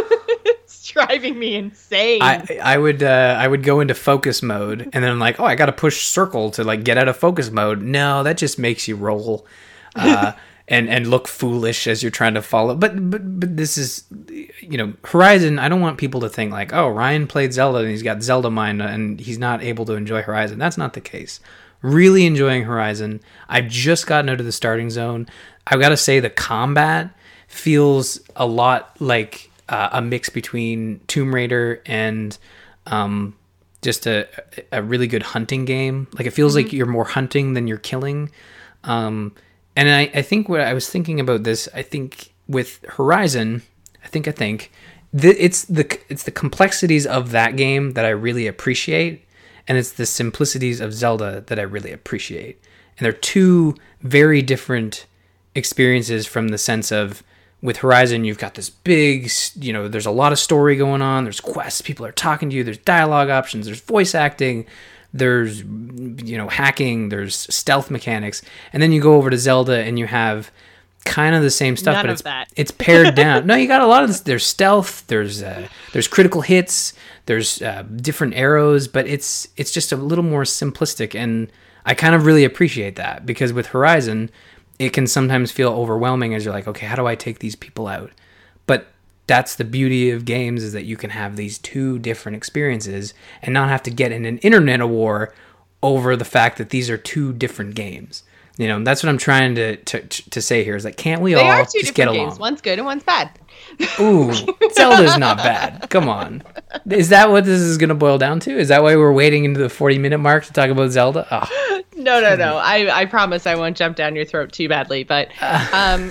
it's driving me insane. I, I would uh, I would go into focus mode, and then I'm like, oh, I got to push circle to like get out of focus mode. No, that just makes you roll uh, and and look foolish as you're trying to follow. But but but this is, you know, Horizon. I don't want people to think like, oh, Ryan played Zelda and he's got Zelda mind and he's not able to enjoy Horizon. That's not the case. Really enjoying Horizon. I've just gotten out of the starting zone. I've got to say the combat feels a lot like uh, a mix between Tomb Raider and um, just a a really good hunting game. Like it feels mm-hmm. like you're more hunting than you're killing. Um, and I, I think what I was thinking about this, I think with Horizon, I think I think th- it's the it's the complexities of that game that I really appreciate. And it's the simplicities of Zelda that I really appreciate. And they're two very different experiences, from the sense of, with Horizon, you've got this big, you know, there's a lot of story going on. There's quests. People are talking to you. There's dialogue options. There's voice acting. There's, you know, hacking. There's stealth mechanics. And then you go over to Zelda and you have kind of the same stuff, None but of it's that. it's pared down. No, you got a lot of this. There's stealth. There's uh, there's critical hits. There's uh, different arrows, but it's it's just a little more simplistic, and I kind of really appreciate that, because with Horizon, it can sometimes feel overwhelming as you're like, okay, how do I take these people out? But that's the beauty of games, is that you can have these two different experiences and not have to get in an internet war over the fact that these are two different games. You know, that's what I'm trying to to, to say here, is like, can't we they all are two just get different along? Games. One's good and one's bad. Ooh, Zelda's not bad. Come on. Is that what this is going to boil down to? Is that why we're waiting into the forty minute mark to talk about Zelda? Oh. No, no, no. I, I promise I won't jump down your throat too badly. But um,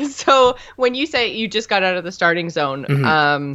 so when you say you just got out of the starting zone, mm-hmm. um,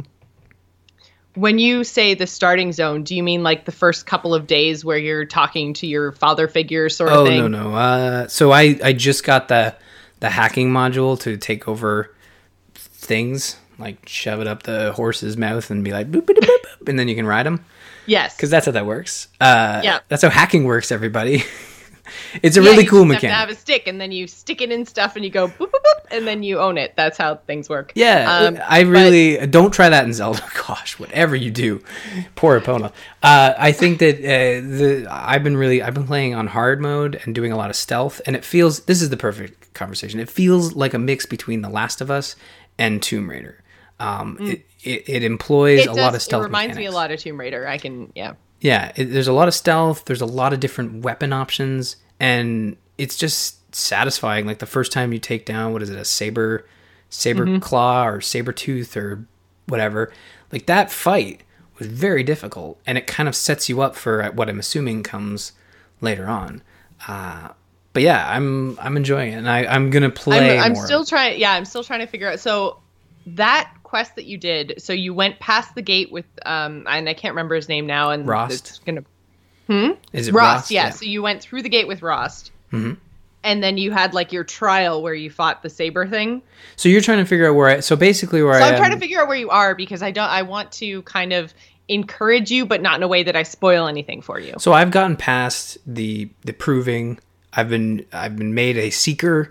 when you say the starting zone, do you mean like the first couple of days where you're talking to your father figure sort of oh, thing? Oh, no, no. Uh, so I, I just got the the hacking module to take over things. like shove it up the horse's mouth and be like boop boop boop, boop, and then you can ride them. Yes, because that's how that works. Uh, yeah, that's how hacking works, everybody. It's a yeah, really you cool just mechanic. Have to have a stick, and then you stick it in stuff, and you go boop boop boop, and then you own it. That's how things work. Yeah, um, I really but, don't try that in Zelda. Gosh, whatever you do, poor Epona. Uh, I think that uh, the I've been really I've been playing on hard mode and doing a lot of stealth, and it feels this is the perfect conversation. It feels like a mix between The Last of Us and Tomb Raider. Um, mm. it, it it employs it a does, lot of stealth. It reminds mechanics. me a lot of Tomb Raider. I can yeah. Yeah, it, there's a lot of stealth. There's a lot of different weapon options, and it's just satisfying. Like the first time you take down, what is it, a saber, saber mm-hmm. claw or saber tooth or whatever. Like that fight was very difficult, and it kind of sets you up for what I'm assuming comes later on. Uh, but yeah, I'm I'm enjoying it, and I I'm gonna play. I'm, I'm more. still trying. Yeah, I'm still trying to figure out. So that quest that you did, so you went past the gate with um, and I can't remember his name now, and Rost. It's gonna. Hmm. Is it Rost? Rost? Yeah. yeah. So you went through the gate with Rost. Mm-hmm. And then you had like your trial where you fought the saber thing. So you're trying to figure out where I, so basically where so I I'm am, trying to figure out where you are because I don't, I want to kind of encourage you, but not in a way that I spoil anything for you. So I've gotten past the, the proving. I've been, I've been made a seeker.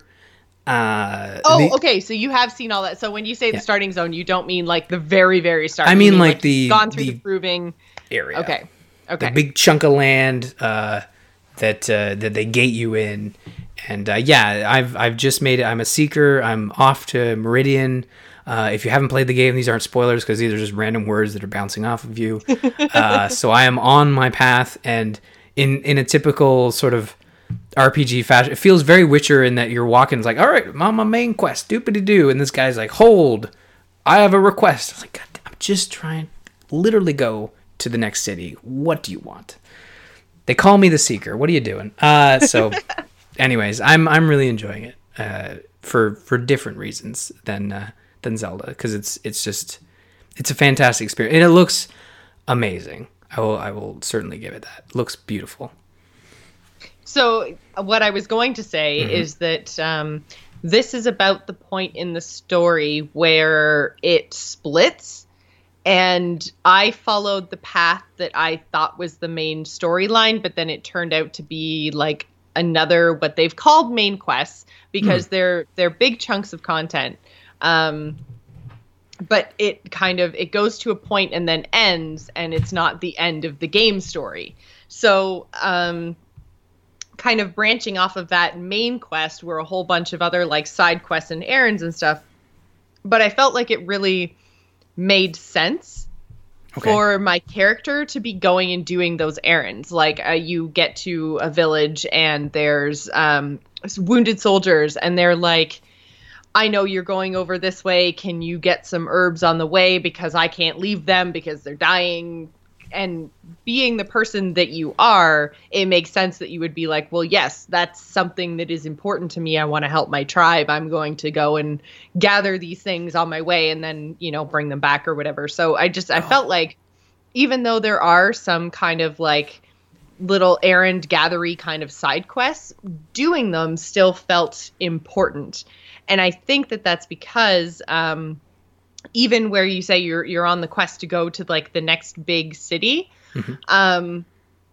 Uh, oh, the, okay. So you have seen all that. So when you say yeah. the starting zone, you don't mean like the very, very start. I mean, mean like, like the, gone through the, the proving area. Okay. Okay. The big chunk of land, uh, that, uh, that they gate you in. And uh, yeah, I've I've just made it. I'm a seeker. I'm off to Meridian. Uh, if you haven't played the game, these aren't spoilers because these are just random words that are bouncing off of you. Uh, so I am on my path, and in in a typical sort of R P G fashion, it feels very Witcher in that you're walking. It's like, all right, I'm on my main quest, doopity doo, and this guy's like, hold, I have a request. I was like, God, I'm just trying, literally go to the next city. What do you want? They call me the Seeker. What are you doing? Uh, so. Anyways, I'm I'm really enjoying it uh, for for different reasons than uh, than Zelda because it's it's just it's a fantastic experience and it looks amazing. I will I will certainly give it that. It looks beautiful. So what I was going to say mm-hmm. is that um, this is about the point in the story where it splits, and I followed the path that I thought was the main storyline, but then it turned out to be like another what they've called main quests because mm. they're they're big chunks of content, um but it kind of it goes to a point and then ends, and it's not the end of the game story. So um kind of branching off of that main quest were a whole bunch of other like side quests and errands and stuff, but I felt like it really made sense Okay. for my character to be going and doing those errands. Like uh, you get to a village and there's um, wounded soldiers and they're like, I know you're going over this way. Can you get some herbs on the way? Because I can't leave them because they're dying. And being the person that you are, it makes sense that you would be like, well, yes, that's something that is important to me. I want to help my tribe. I'm going to go and gather these things on my way and then, you know, bring them back or whatever. So I just, I oh. felt like even though there are some kind of like little errand gathery kind of side quests, doing them still felt important. And I think that that's because, um, even where you say you're you're on the quest to go to like the next big city, mm-hmm. um,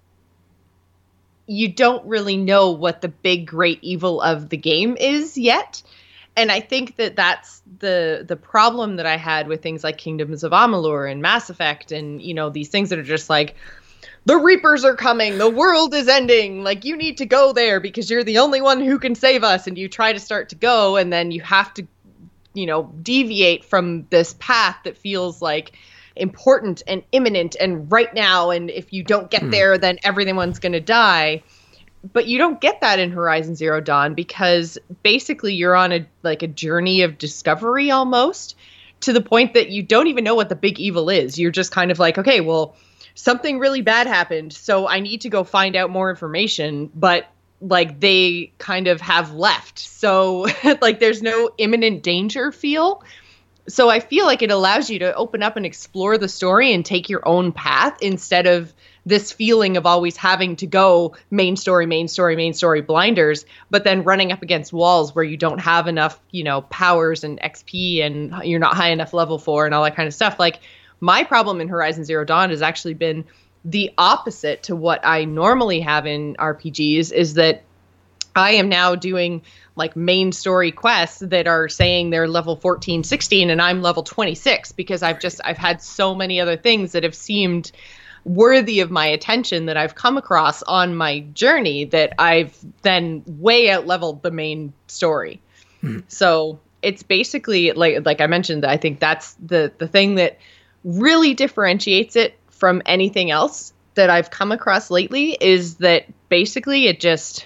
you don't really know what the big great evil of the game is yet. And I think that that's the the problem that I had with things like Kingdoms of Amalur and Mass Effect and, you know, these things that are just like, the Reapers are coming, the world is ending, like you need to go there because you're the only one who can save us. And you try to start to go and then you have to, you know, deviate from this path that feels like important and imminent and right now. And if you don't get hmm. there, then everyone's going to die. But you don't get that in Horizon Zero Dawn because basically you're on a like a journey of discovery almost, to the point that you don't even know what the big evil is. You're just kind of like, okay, well, something really bad happened, so I need to go find out more information. But like they kind of have left. So like there's no imminent danger feel. So I feel like it allows you to open up and explore the story and take your own path instead of this feeling of always having to go main story, main story, main story blinders, but then running up against walls where you don't have enough, you know, powers and X P and you're not high enough level for and all that kind of stuff. Like, my problem in Horizon Zero Dawn has actually been the opposite to what I normally have in R P Gs, is that I am now doing like main story quests that are saying they're level fourteen, sixteen, and I'm level twenty-six because I've just, I've had so many other things that have seemed worthy of my attention that I've come across on my journey that I've then way out leveled the main story. Hmm. So it's basically like, like I mentioned, I think that's the, the thing that really differentiates it from anything else that I've come across lately, is that basically it just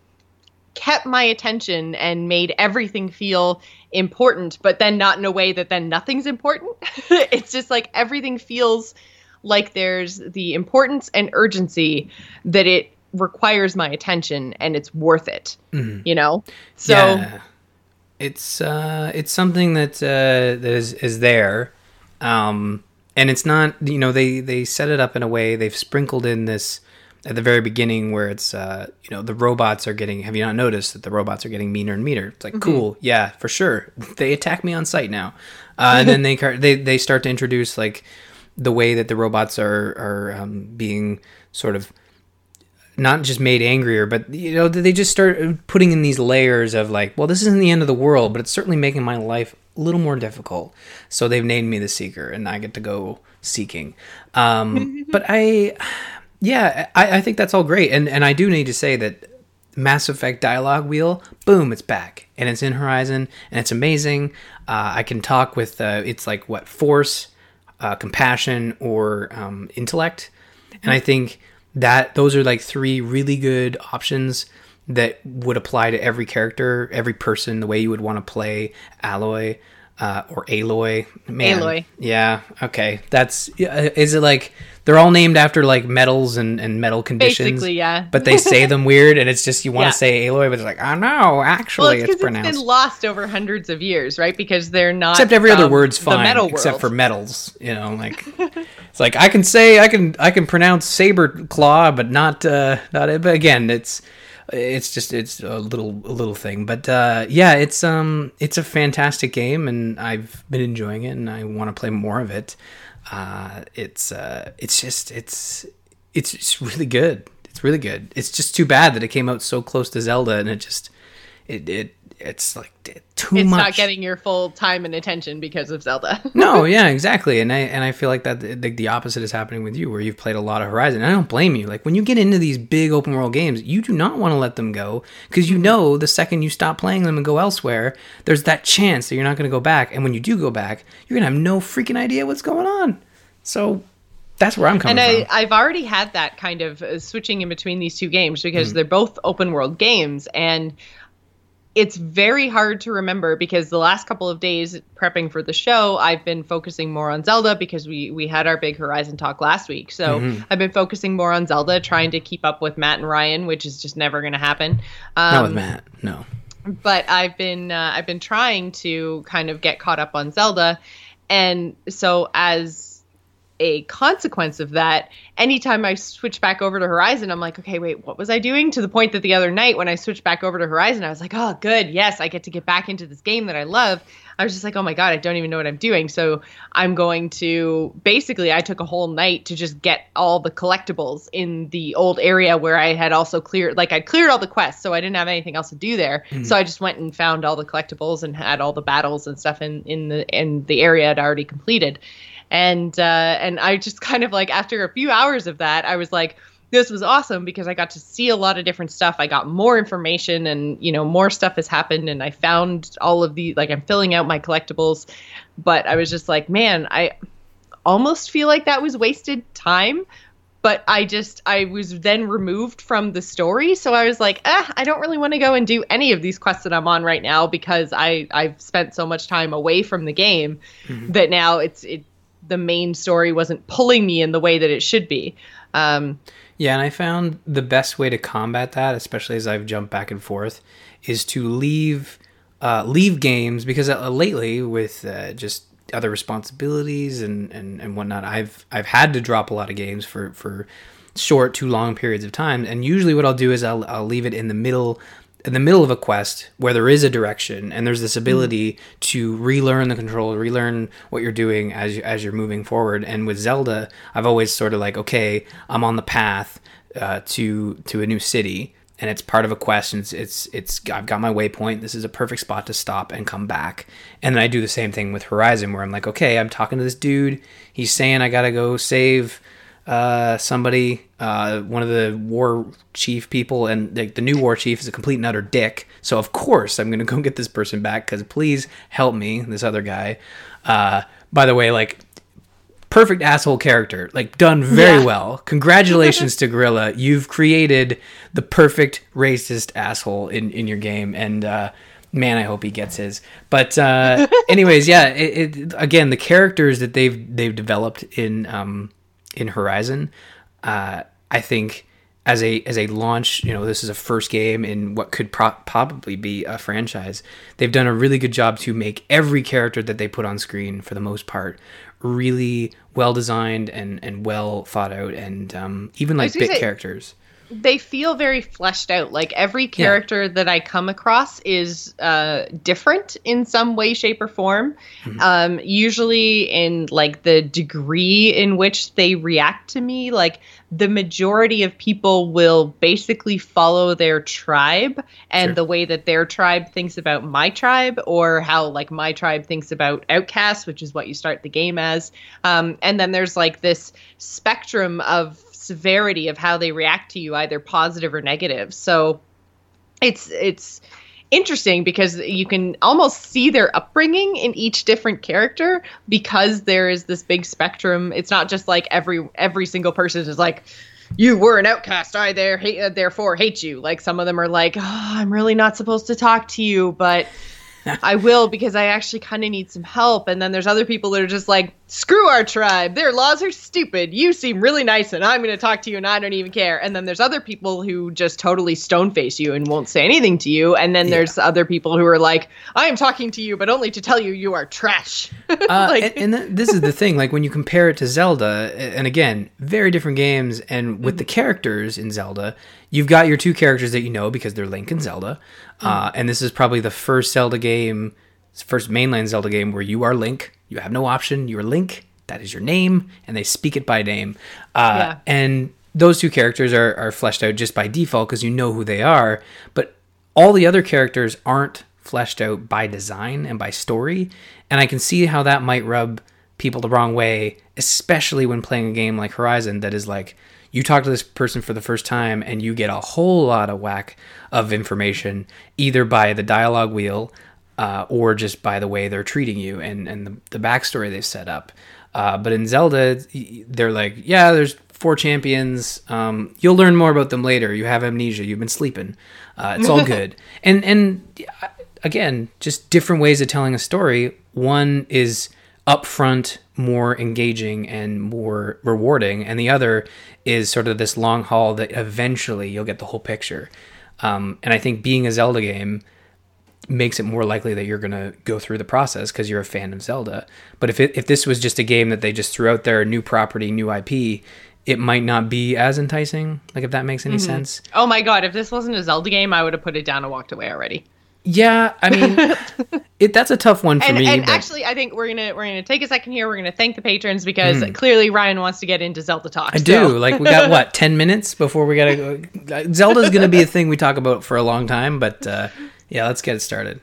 kept my attention and made everything feel important, but then not in a way that then nothing's important. It's just like everything feels like there's the importance and urgency that it requires my attention and it's worth it, mm-hmm. you know? So yeah. it's, uh, it's something that, uh, that is, is there. Um, and it's not, you know, they, they set it up in a way, they've sprinkled in this at the very beginning where it's, uh, you know, the robots are getting, have you not noticed that the robots are getting meaner and meaner? It's like, mm-hmm. cool. Yeah, for sure. They attack me on sight now. Uh, and then they, they, they start to introduce like the way that the robots are, are, um, being sort of not just made angrier, but, you know, they just start putting in these layers of like, well, this isn't the end of the world, but it's certainly making my life a little more difficult. So they've named me the Seeker and I get to go seeking. Um, but I, Yeah, I, I think that's all great. And and I do need to say that Mass Effect Dialogue Wheel, boom, it's back. And it's in Horizon, and it's amazing. Uh, I can talk with, uh, it's like, what, Force, uh, Compassion, or um, Intellect. And I think that those are like three really good options that would apply to every character, every person, the way you would want to play Aloy. Uh, or Aloy. Man. Aloy. Yeah, okay. That's, is it like, they're all named after like metals and, and metal conditions. Basically, yeah. But they say them weird, and it's just, you want to yeah. say Aloy, but it's like, oh no, actually well, it's, it's pronounced. It's been lost over hundreds of years, right? Because they're not. Except every other word's fine, metal except world. for metals. You know, like, it's like, I can say, I can I can pronounce saber claw, but not, uh, not it. But again, it's, it's just, it's a little, a little thing, but, uh, yeah, it's, um, it's a fantastic game and I've been enjoying it and I want to play more of it. Uh, it's, uh, it's just, it's, it's, it's really good. It's really good. It's just too bad that it came out so close to Zelda and it just, it, it, it's like too it's much. It's not getting your full time and attention because of Zelda. No, yeah, exactly. And I and I feel like that the, the opposite is happening with you, where you've played a lot of Horizon. And I don't blame you. Like when you get into these big open world games, you do not want to let them go because you know the second you stop playing them and go elsewhere, there's that chance that you're not going to go back. And when you do go back, you're going to have no freaking idea what's going on. So that's where I'm coming and from. And I've already had that kind of uh, switching in between these two games because mm. they're both open world games. And it's very hard to remember because the last couple of days prepping for the show, I've been focusing more on Zelda because we, we had our big Horizon talk last week. So mm-hmm. I've been focusing more on Zelda, trying to keep up with Matt and Ryan, which is just never going to happen. Um, Not with Matt, no. But I've been uh, I've been trying to kind of get caught up on Zelda. And so as a consequence of that, anytime I switch back over to Horizon, I'm like, okay, wait, what was I doing? To the point that the other night when I switched back over to Horizon, I was like, oh, good. Yes, I get to get back into this game that I love. I was just like, oh my God, I don't even know what I'm doing. So I'm going to, basically, I took a whole night to just get all the collectibles in the old area where I had also cleared, like I cleared all the quests, so I didn't have anything else to do there. Mm-hmm. So I just went and found all the collectibles and had all the battles and stuff in, in the in the area I'd already completed. And uh, and I just kind of like, after a few hours of that, I was like, this was awesome because I got to see a lot of different stuff. I got more information and, you know, more stuff has happened. And I found all of the, like, I'm filling out my collectibles. But I was just like, man, I almost feel like that was wasted time. But I just, I was then removed from the story. So I was like, eh, I don't really want to go and do any of these quests that I'm on right now because I, I've spent so much time away from the game mm-hmm. that now it's, it, the main story wasn't pulling me in the way that it should be. Um, yeah, and I found the best way to combat that, especially as I've jumped back and forth, is to leave uh, leave games, because uh, lately with uh, just other responsibilities and, and, and whatnot, I've I've had to drop a lot of games for, for short to long periods of time. And usually what I'll do is I'll, I'll leave it in the middle in the middle of a quest where there is a direction and there's this ability mm. to relearn the control, relearn what you're doing as you, as you're moving forward. And with Zelda, I've always sort of like, okay, I'm on the path uh, to to a new city, and it's part of a quest, and it's, it's it's I've got my waypoint. This is a perfect spot to stop and come back. And then I do the same thing with Horizon, where I'm like, okay, I'm talking to this dude. He's saying I gotta go save uh somebody, uh one of the war chief people, and the, the new war chief is a complete and utter dick, so of course I'm gonna go get this person back, because please help me, this other guy. Uh by the way, like, perfect asshole character, like, done very yeah. well. Congratulations to Guerrilla, you've created the perfect racist asshole in in your game, and uh man, I hope he gets his. But uh anyways, yeah, it, it again, the characters that they've they've developed in um in Horizon, uh, I think as a as a launch, you know, this is a first game in what could pro- probably be a franchise. They've done a really good job to make every character that they put on screen, for the most part, really well designed and, and well thought out, and um, even like bit say, characters. They feel very fleshed out. Like, every character yeah. that I come across is uh, different in some way, shape, or form. Mm-hmm. Um, usually in like the degree in which they react to me. Like, the majority of people will basically follow their tribe and sure. the way that their tribe thinks about my tribe, or how like my tribe thinks about Outcast, which is what you start the game as. Um, and then there's like this spectrum of severity of how they react to you, either positive or negative. So it's it's interesting because you can almost see their upbringing in each different character, because there is this big spectrum. It's not just like every every single person is like, you were an outcast, I there hate, therefore hate you. Like, some of them are like, oh, I'm really not supposed to talk to you, but I will, because I actually kind of need some help. And then there's other people that are just like, screw our tribe, their laws are stupid, you seem really nice and I'm going to talk to you and I don't even care. And then there's other people who just totally stone face you and won't say anything to you. And then yeah. there's other people who are like, I am talking to you but only to tell you you are trash. uh, like, and, and th- this is the thing, like, when you compare it to Zelda, and again, very different games, and with mm-hmm. the characters in Zelda, you've got your two characters that you know because they're Link and Zelda. Mm-hmm. Uh, and this is probably the first Zelda game, first mainline Zelda game where you are Link. You have no option. You are Link. That is your name, and they speak it by name. Uh, yeah. And those two characters are, are fleshed out just by default because you know who they are. But all the other characters aren't fleshed out by design and by story. And I can see how that might rub people the wrong way, especially when playing a game like Horizon that is like, you talk to this person for the first time and you get a whole lot of whack of information, either by the dialogue wheel uh, or just by the way they're treating you and, and the, the backstory they've set up. Uh, but in Zelda, they're like, yeah, there's four champions. Um, you'll learn more about them later. You have amnesia. You've been sleeping. Uh, it's all good. And and again, just different ways of telling a story. One is upfront, more engaging and more rewarding, and the other is sort of this long haul that eventually you'll get the whole picture. Um, and I think being a Zelda game makes it more likely that you're going to go through the process because you're a fan of Zelda. But if it, if this was just a game that they just threw out there, new property, new I P, it might not be as enticing, like, if that makes any mm-hmm. sense. Oh my god, if this wasn't a Zelda game, I would have put it down and walked away already. Yeah, I mean, it that's a tough one for and, me. And but... actually, I think we're gonna we're gonna take a second here. We're gonna thank the patrons because mm. clearly Ryan wants to get into Zelda talk. I so. do. Like, we got what ten minutes before we gotta go. Zelda's gonna be a thing we talk about for a long time, but uh, yeah, let's get it started.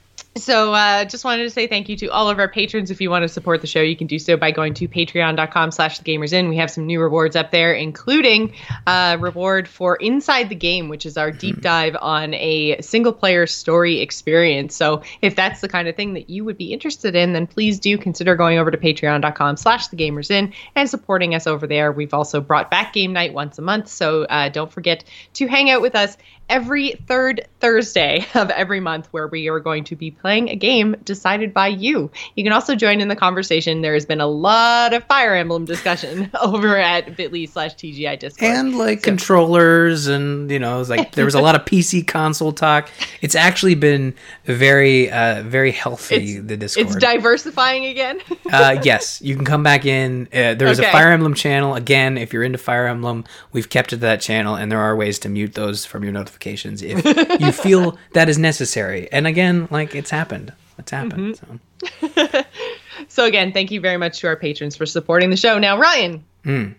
So uh, just wanted to say thank you to all of our patrons. If you want to support the show, you can do so by going to patreon.com slash the gamers in. We have some new rewards up there, including a reward for Inside the Game, which is our deep dive on a single player story experience. So if that's the kind of thing that you would be interested in, then please do consider going over to patreon.com slash the gamers in and supporting us over there. We've also brought back game night once a month. So uh, don't forget to hang out with us every third Thursday of every month, where we are going to be playing a game decided by you. You can also join in the conversation. There has been a lot of Fire Emblem discussion over at bit.ly slash TGI Discord. And like So- controllers and, you know, it's like there was a lot of P C console talk. It's actually been very, uh, very healthy, It's- the Discord. It's diversifying again. uh, yes, you can come back in. Uh, there's Okay. a Fire Emblem channel. Again, if you're into Fire Emblem, we've kept it to that channel, and there are ways to mute those from your notifications if you feel that is necessary. And again, like, it's happened. It's happened. Mm-hmm. So. So again, thank you very much to our patrons for supporting the show. Now, Ryan. Mm.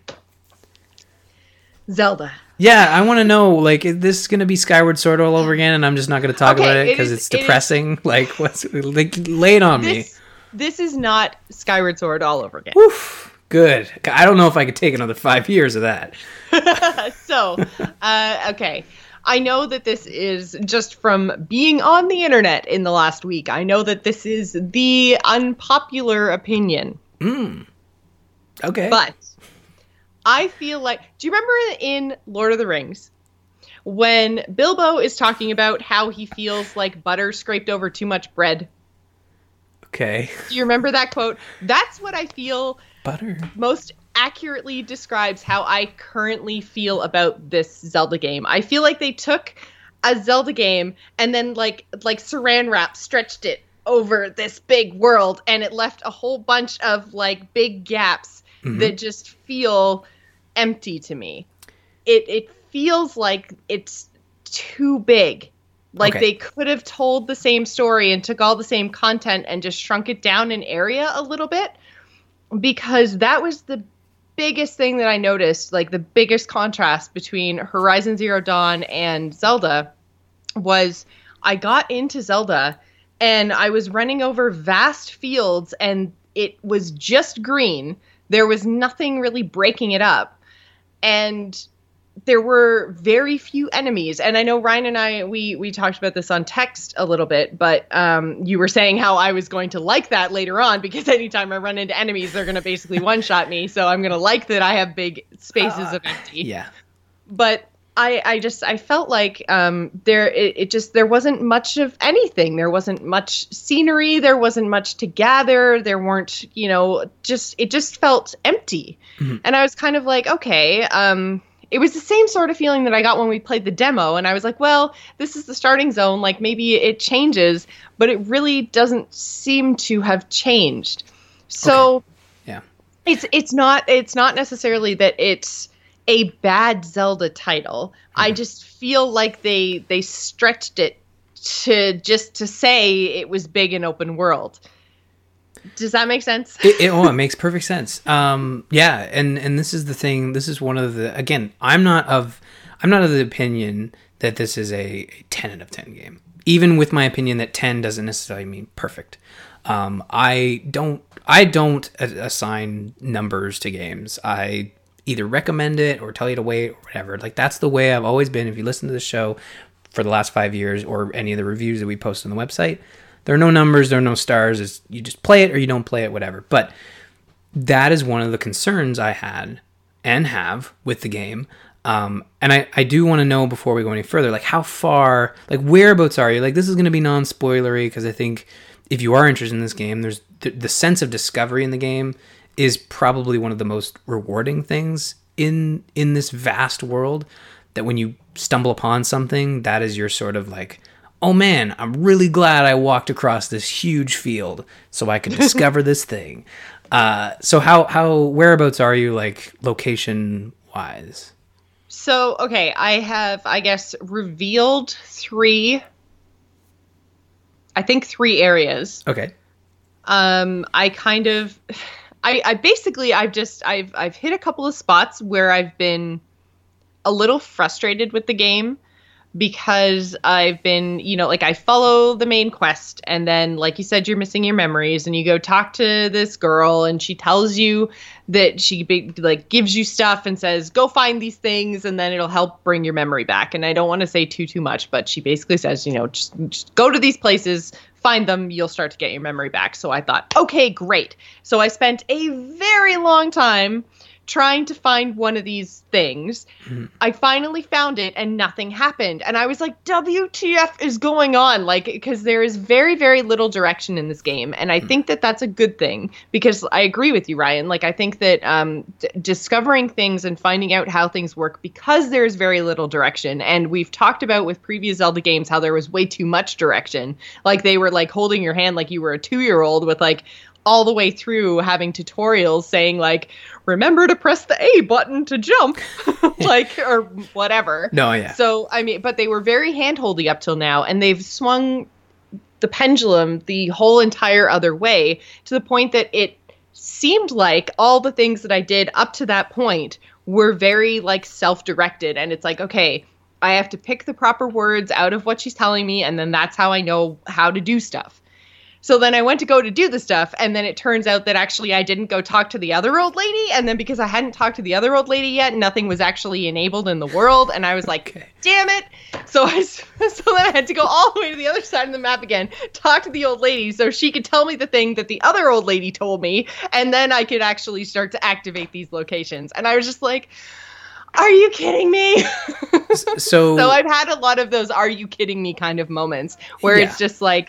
Zelda. Yeah, I want to know, like, is this going to be Skyward Sword all over again, and I'm just not going to talk Okay, about it it because is- it's it is- depressing? Like, what's like, lay it on me. This, this is not Skyward Sword all over again. Oof, good. I don't know if I could take another five years of that. So, uh, okay. I know that this is just from being on the internet in the last week. I know that this is the unpopular opinion. Mm. Okay. But I feel like, do you remember in Lord of the Rings when Bilbo is talking about how he feels like butter scraped over too much bread? Okay. Do you remember that quote? That's what I feel Butter. most accurately describes how I currently feel about this Zelda game. I feel like they took a Zelda game and then like like saran wrap stretched it over this big world, and it left a whole bunch of like big gaps Mhm. that just feel empty to me. It it feels like it's too big. Like Okay. they could have told the same story and took all the same content and just shrunk it down in area a little bit, because that was the biggest thing that I noticed, like the biggest contrast between Horizon Zero Dawn and Zelda was I got into Zelda and I was running over vast fields and it was just green. There was nothing really breaking it up. And there were very few enemies. And I know Ryan and I, we we talked about this on text a little bit, but um, you were saying how I was going to like that later on, because anytime I run into enemies, they're going to basically one-shot me. So I'm going to like that I have big spaces Uh, of empty. Yeah. But I, I just, I felt like um, there, it, it just, there wasn't much of anything. There wasn't much scenery. There wasn't much to gather. There weren't, you know, just, it just felt empty. Mhm. And I was kind of like, okay, um, it was the same sort of feeling that I got when we played the demo. And I was like, well, this is the starting zone. Like maybe it changes, but it really doesn't seem to have changed. So Okay. Yeah. it's, it's not, it's not necessarily that it's a bad Zelda title. I just feel like they, they stretched it to just to say it was big and open world. Does that make sense? It, it, oh, it makes perfect sense. Um, yeah, and and this is the thing. This is one of the again. I'm not of I'm not of the opinion that this is a, a ten out of ten game. Even with my opinion that ten doesn't necessarily mean perfect. Um, I don't I don't a- assign numbers to games. I either recommend it or tell you to wait or whatever. Like that's the way I've always been. If you listen to the show for the last five years or any of the reviews that we post on the website. There are no numbers, there are no stars. It's, you just play it or you don't play it, whatever. But that is one of the concerns I had and have with the game. Um, and I, I do want to know before we go any further, like how far, like whereabouts are you? Like this is going to be non-spoilery because I think if you are interested in this game, there's the, the sense of discovery in the game is probably one of the most rewarding things in in this vast world. That when you stumble upon something, that is your sort of like, oh man, I'm really glad I walked across this huge field so I could discover this thing. Uh, so how, how, whereabouts are you, like, location-wise? So, okay, I have, I guess, revealed three, I think three areas. Okay. Um, I kind of, I, I basically, I've just, I've, I've hit a couple of spots where I've been a little frustrated with the game. Because I've been, you know, like I follow the main quest and then, like you said, you're missing your memories and you go talk to this girl and she tells you that she be, like gives you stuff and says, go find these things and then it'll help bring your memory back. And I don't want to say too, too much, but she basically says, you know, just, just go to these places, find them, you'll start to get your memory back. So I thought, okay, great. So I spent a very long time trying to find one of these things. Mm-hmm. I finally found it and nothing happened. And I was like, W T F is going on? Like, because there is very, very little direction in this game. And I mm-hmm. think that that's a good thing, because I agree with you, Ryan. Like, I think that um, d- discovering things and finding out how things work, because there's very little direction. And we've talked about with previous Zelda games how there was way too much direction. Like, they were like holding your hand like you were a two-year-old with like all the way through having tutorials saying like, remember to press the A button to jump, like, or whatever. No, yeah. So, I mean, but they were very handholdy up till now, and they've swung the pendulum the whole entire other way to the point that it seemed like all the things that I did up to that point were very like self-directed. And it's like, okay, I have to pick the proper words out of what she's telling me, and then that's how I know how to do stuff. So then I went to go to do the stuff, and then it turns out that actually I didn't go talk to the other old lady, and then because I hadn't talked to the other old lady yet, nothing was actually enabled in the world, and I was like, okay. Damn it! So I, so then I had to go all the way to the other side of the map again, talk to the old lady so she could tell me the thing that the other old lady told me, and then I could actually start to activate these locations. And I was just like, are you kidding me? So, so I've had a lot of those are you kidding me kind of moments where yeah. it's just like,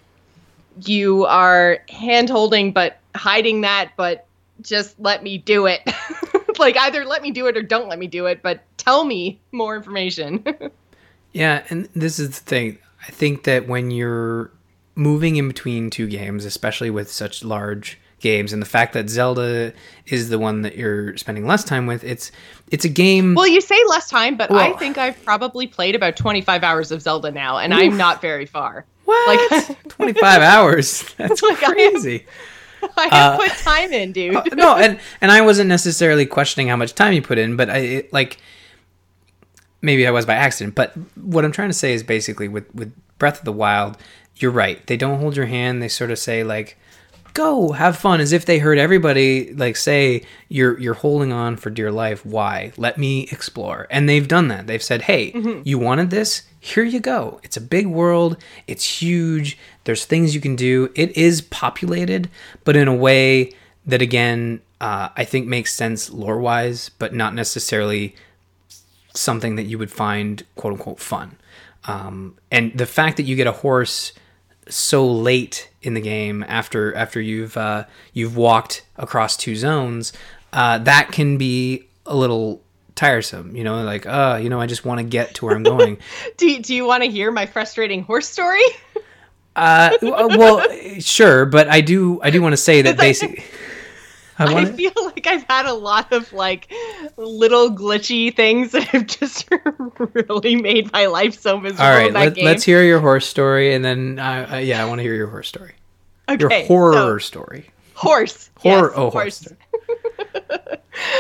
you are hand holding, but hiding that, but just let me do it. Like, either let me do it or don't let me do it, but tell me more information. Yeah. And this is the thing. I think that when you're moving in between two games, especially with such large games, and the fact that Zelda is the one that you're spending less time with, it's, it's a game. Well, you say less time, but well, I think I've probably played about twenty-five hours of Zelda now, and oof. I'm not very far. What? Like twenty-five hours? That's like crazy. I have, I have uh, put time in, dude. uh, no, and and I wasn't necessarily questioning how much time you put in, but I it, like maybe I was by accident. But what I'm trying to say is basically with with Breath of the Wild, you're right. They don't hold your hand. They sort of say like, go have fun, as if they heard everybody like say you're you're holding on for dear life. Why? Let me explore. And they've done that. They've said, hey, mm-hmm. you wanted this? Here you go. It's a big world. It's huge. There's things you can do. It is populated, but in a way that, again, uh, I think makes sense lore-wise, but not necessarily something that you would find quote-unquote fun. Um, and the fact that you get a horse so late in the game after after you've uh, you've walked across two zones, uh, that can be a little tiresome, you know, like, uh, you know, I just want to get to where I'm going. do, you, do you want to hear my frustrating horse story? uh, well, sure, but I do, I do want to say that basically, I, wanna... I feel like I've had a lot of like little glitchy things that have just really made my life so miserable. All right, in that let, game. let's hear your horse story, and then, uh, uh, yeah, I want to hear your horse story. Okay, your horror so, story. Horse. Horror. Yes, oh, horse. horse.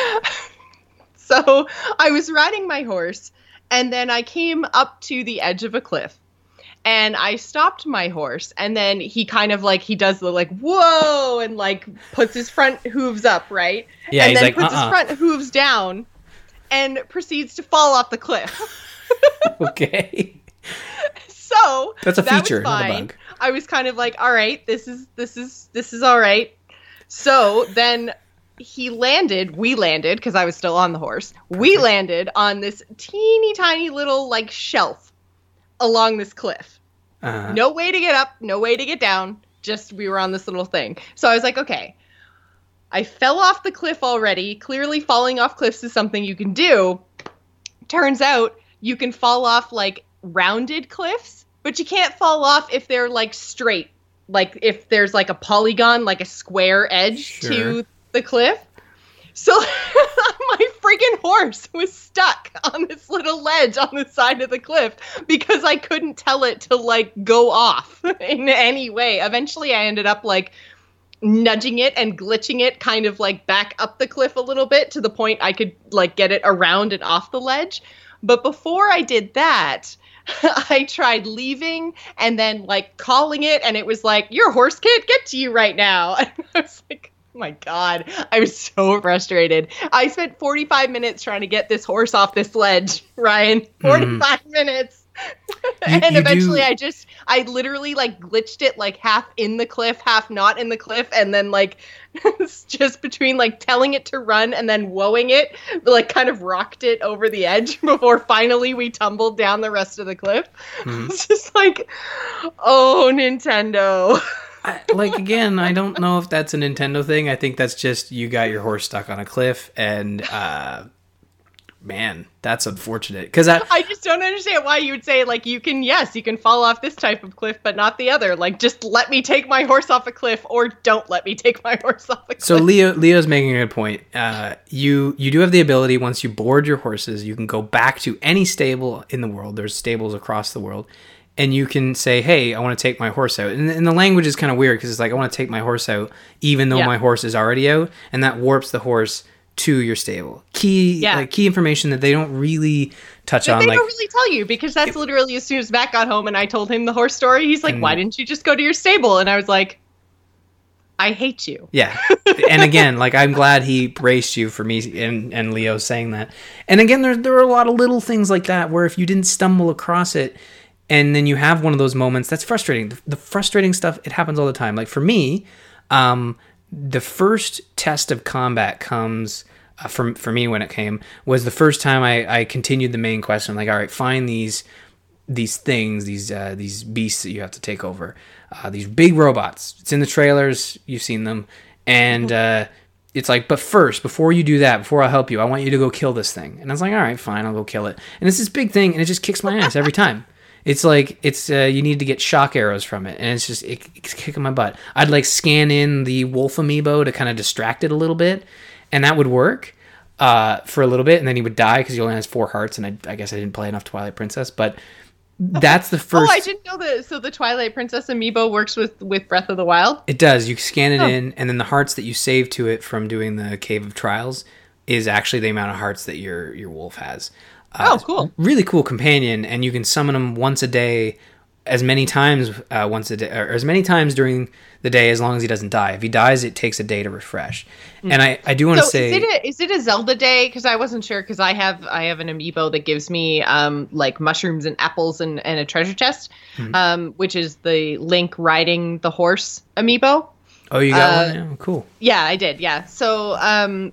So I was riding my horse, and then I came up to the edge of a cliff, and I stopped my horse, and then he kind of like, he does the like, whoa, and like puts his front hooves up, right? Yeah, and he's then like, puts uh-uh. his front hooves down and proceeds to fall off the cliff. Okay. So that's a that feature, was fine. Not a bug. I was kind of like, all right, this is, this is, this is all right. So then he landed, we landed, because I was still on the horse. Perfect. We landed on this teeny tiny little like shelf along this cliff. Uh-huh. No way to get up, no way to get down. Just we were on this little thing. So I was like, okay, I fell off the cliff already. Clearly falling off cliffs is something you can do. Turns out you can fall off like rounded cliffs, but you can't fall off if they're like straight. Like if there's like a polygon, like a square edge sure. to the cliff. So my freaking horse was stuck on this little ledge on the side of the cliff because I couldn't tell it to like go off in any way. Eventually I ended up like nudging it and glitching it kind of like back up the cliff a little bit to the point I could like get it around and off the ledge. But before I did that, I tried leaving and then like calling it, and it was like, your horse can't get to you right now. And I was like, oh my God, I was so frustrated. I spent forty-five minutes trying to get this horse off this ledge, Ryan. forty-five mm. minutes. You, and you eventually do, I just, I literally like glitched it like half in the cliff, half not in the cliff. And then like, just between like telling it to run and then woeing it, like kind of rocked it over the edge before finally we tumbled down the rest of the cliff. Mhm. It's just like, oh, Nintendo. I, like again, I don't know if that's a Nintendo thing. I think that's just you got your horse stuck on a cliff, and uh, man, that's unfortunate. Because I, I just don't understand why you would say, like, you can, yes, you can fall off this type of cliff, but not the other. Like, just let me take my horse off a cliff, or don't let me take my horse off a cliff. so Leo, Leo's making a good point. Uh, you you do have the ability, once you board your horses, you can go back to any stable in the world. There's stables across the world. And you can say, hey, I want to take my horse out. And, and the language is kind of weird because it's like, I want to take my horse out, even though Yeah. my horse is already out. And that warps the horse to your stable. Key Yeah. like, key information that they don't really touch But on. they Like, don't really tell you, because that's literally as soon as Matt got home and I told him the horse story, he's like, And- why didn't you just go to your stable? And I was like, I hate you. yeah. And again, like, I'm glad he braced you for me and, and Leo saying that. And again, there, there are a lot of little things like that where if you didn't stumble across it, and then you have one of those moments that's frustrating. The, the frustrating stuff, it happens all the time. Like for me, um, the first test of combat comes uh, for for me when it came was the first time I, I continued the main quest. I'm like, all right, find these these things, these uh, these beasts that you have to take over. Uh, these big robots. It's in the trailers. You've seen them, and uh, it's like, but first, before you do that, before I'll help you, I want you to go kill this thing. And I was like, all right, fine, I'll go kill it. And it's this big thing, and it just kicks my ass every time. It's like, it's uh, you need to get shock arrows from it, and it's just, it, it's kicking my butt. I'd like scan in the wolf amiibo to kind of distract it a little bit, and that would work uh, for a little bit, and then he would die because he only has four hearts, and I, I guess I didn't play enough Twilight Princess, but that's the first... Oh, I didn't know that. So the Twilight Princess amiibo works with, with Breath of the Wild? It does. You scan it Oh. in, and then the hearts that you save to it from doing the Cave of Trials is actually the amount of hearts that your your wolf has. Uh, Oh, cool. Really cool companion, and you can summon them once a day, as many times uh, once a day, or as many times during the day, as long as he doesn't die. If he dies, it takes a day to refresh. And I, I do want to So say, is it a, is it a Zelda day? Because I wasn't sure, because I have I have an amiibo that gives me um like mushrooms and apples and, and a treasure chest, Hmm. um which is the Link riding the horse amiibo. oh, you got uh, one now? Cool. Yeah, I did. Yeah. So um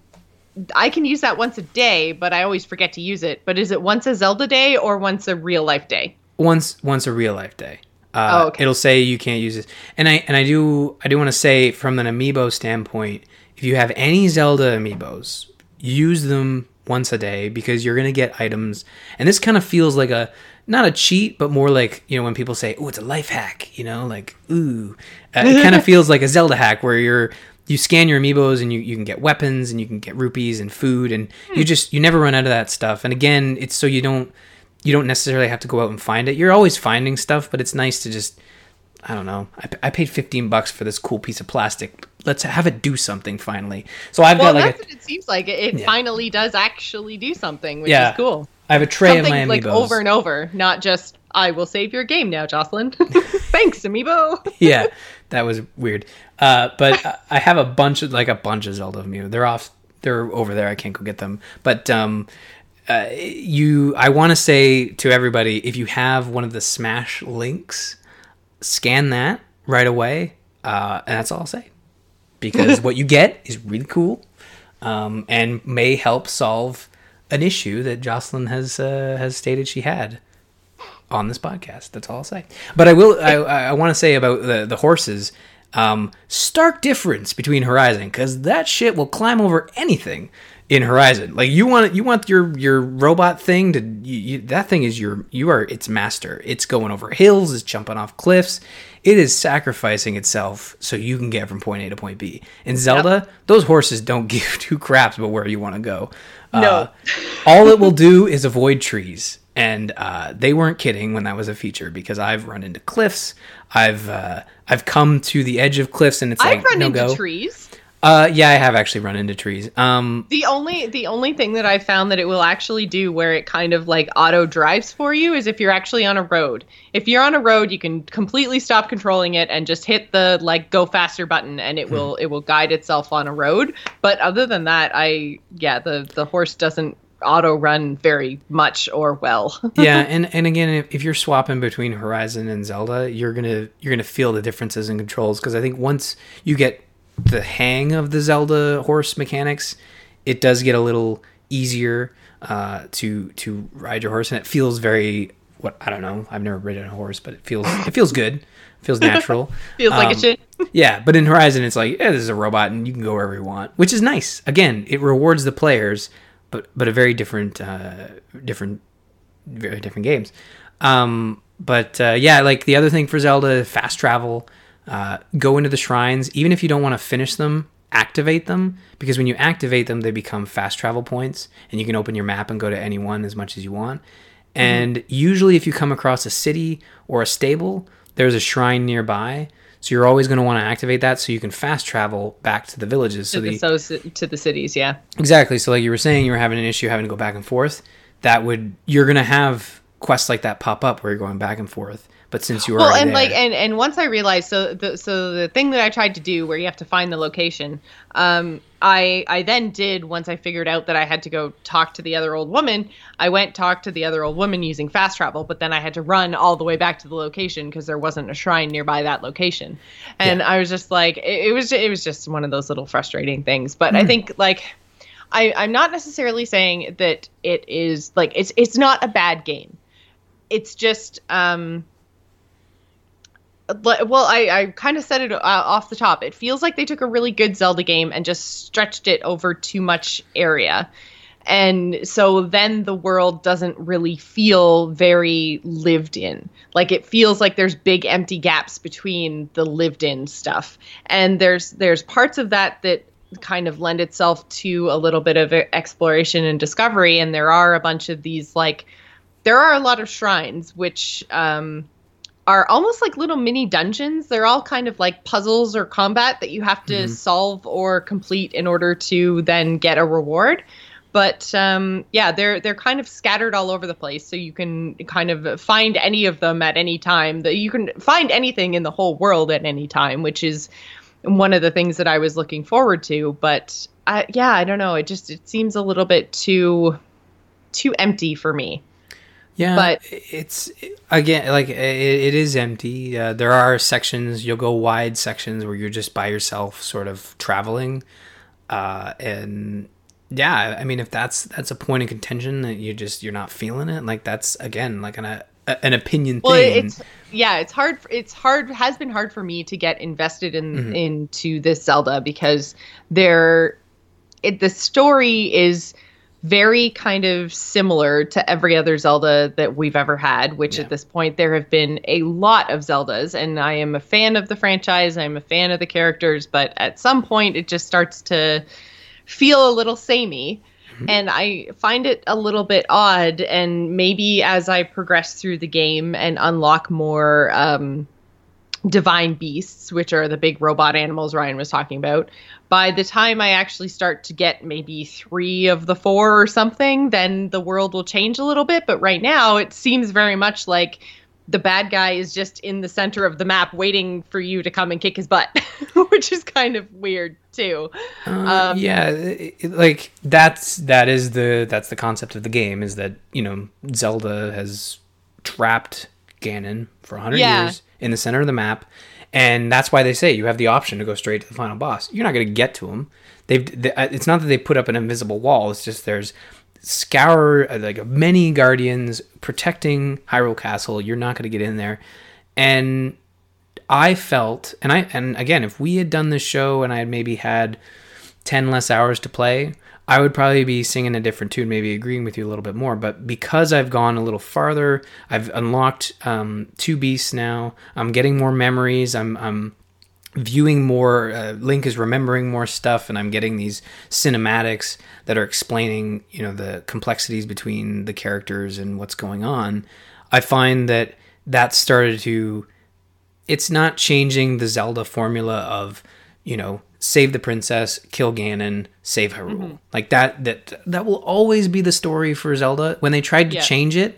I can use that once a day, but I always forget to use it. But is it once a Zelda day or once a real life day? Once once a real life day. Uh, Oh, okay. It'll say you can't use this, and I and I do I do want to say from an amiibo standpoint, if you have any Zelda amiibos, use them once a day because you're gonna get items, and this kind of feels like a not a cheat, but more like, you know, when people say, "Oh, it's a life hack," you know, like ooh, uh, it kind of feels like a Zelda hack where you're you scan your amiibos and you, you can get weapons and you can get rupees and food, and you just you never run out of that stuff. And again, it's so you don't. You don't necessarily have to go out and find it. You're always finding stuff, but it's nice to just, I don't know. I, I paid fifteen bucks for this cool piece of plastic. Let's have it do something finally. So I've Well, got like that's a, what it seems like. It, it Yeah. finally does actually do something, which Yeah. is cool. I have a tray Something of my like amiibos. over and over, not just I will save your game now, Jocelyn. Thanks, amiibo. Yeah, that was weird. Uh, but I- I have a bunch of like a bunch of Zelda amiibo. They're off. They're over there. I can't go get them. But um, uh, you, I want to say to everybody, if you have one of the Smash links, scan that right away, uh, and that's all I'll say. Because what you get is really cool, um, and may help solve an issue that Jocelyn has uh, has stated she had on this podcast. That's all I'll say. But I will. I, I want to say about the the horses. Um, stark difference between Horizon, because that shit will climb over anything in Horizon. Like you want you want your your robot thing to you, you, that thing is your you are its master. It's going over hills. It's jumping off cliffs. It is sacrificing itself so you can get from point A to point B. In Zelda, those horses don't give two craps about where you want to go. No. Uh, all it will do is avoid trees. And uh, they weren't kidding when that was a feature, because I've run into cliffs. I've uh, I've come to the edge of cliffs, and it's I've like run no into go. trees. Uh, yeah, I have actually run into trees. Um, The only the only thing that I found that it will actually do where it kind of like auto drives for you is if you're actually on a road. If you're on a road, you can completely stop controlling it and just hit the like go faster button, and it will it will guide itself on a road. But other than that, I yeah, the the horse doesn't auto run very much or well. Yeah, and, and again, if, if you're swapping between Horizon and Zelda, you're gonna you're gonna feel the differences in controls, because I think once you get the hang of the Zelda horse mechanics, it does get a little easier uh, to to ride your horse, and it feels very what I don't know. I've never ridden a horse, but it feels it feels good. It feels natural. Feels um, like it should. Yeah, but in Horizon, it's like, yeah, this is a robot, and you can go wherever you want, which is nice. Again, it rewards the players, but but a very different, uh, different, very different games. Um, but uh, yeah, like the other thing for Zelda, fast travel, uh, go into the shrines, even if you don't want to finish them, activate them, because when you activate them, they become fast travel points, and you can open your map and go to any one as much as you want. And mm-hmm. usually, if you come across a city or a stable, there's a shrine nearby. So you're always going to want to activate that so you can fast travel back to the villages. To, so the, the, so, to the cities, yeah. Exactly. So like you were saying, you were having an issue having to go back and forth. That would, you're going to have quests like that pop up where you're going back and forth. But since you were well, and there, like, and, and once I realized, so the so the thing that I tried to do, where you have to find the location, um, I I then did once I figured out that I had to go talk to the other old woman. I went talk to the other old woman using fast travel, but then I had to run all the way back to the location because there wasn't a shrine nearby that location, and yeah. I was just like, it, it was it was just one of those little frustrating things. But mm. I think like. I, I'm not necessarily saying that it is like it's it's not a bad game. It's just um. Well, I, I kind of said it uh, off the top. It feels like they took a really good Zelda game and just stretched it over too much area. And so then the world doesn't really feel very lived in. Like it feels like there's big empty gaps between the lived in stuff. And there's there's parts of that that kind of lend itself to a little bit of exploration and discovery. And there are a bunch of these, like, there are a lot of shrines, which um, are almost like little mini dungeons. They're all kind of like puzzles or combat that you have to mm-hmm. solve or complete in order to then get a reward. But um, yeah, they're they're kind of scattered all over the place, so you can kind of find any of them at any time. That you can find anything in the whole world at any time, which is one of the things that I was looking forward to. But I, yeah, I don't know. It just it seems a little bit too too empty for me. Yeah, but it's again like it, it is empty. Uh, there are sections you'll go wide sections where you're just by yourself, sort of traveling, uh, and yeah, I mean if that's that's a point of contention that you just you're not feeling it, like that's again like an a, an opinion well, thing. It's yeah, it's hard. It's hard has been hard for me to get invested in mm-hmm. into this Zelda because there, it, the story is very kind of similar to every other Zelda that we've ever had, which yeah. at this point there have been a lot of Zeldas, and I am a fan of the franchise. I'm a fan of the characters, but at some point it just starts to feel a little samey, mm-hmm. and I find it a little bit odd. And maybe as I progress through the game and unlock more um, divine beasts, which are the big robot animals Ryan was talking about, by the time I actually start to get maybe three of the four or something, then the world will change a little bit. But right now it seems very much like the bad guy is just in the center of the map waiting for you to come and kick his butt, which is kind of weird too. Uh, um, yeah, it, like that's that is the that's the concept of the game, is that, you know, Zelda has trapped Ganon for one hundred yeah. years in the center of the map. And that's why they say you have the option to go straight to the final boss. You're not going to get to him. They've. They, it's not that they put up an invisible wall. It's just there's scour like many guardians protecting Hyrule Castle. You're not going to get in there. And I felt, and I, and again, if we had done this show and I had maybe had ten less hours to play, I would probably be singing a different tune, maybe agreeing with you a little bit more. But because I've gone a little farther, I've unlocked um, two beasts now. I'm getting more memories. I'm, I'm viewing more. Uh, Link is remembering more stuff, and I'm getting these cinematics that are explaining, you know, the complexities between the characters and what's going on. I find that that started to. It's not changing the Zelda formula of, you know, save the princess, kill Ganon, save Hyrule. Mm-hmm. Like that, that, that will always be the story for Zelda. When they tried to yeah. change it,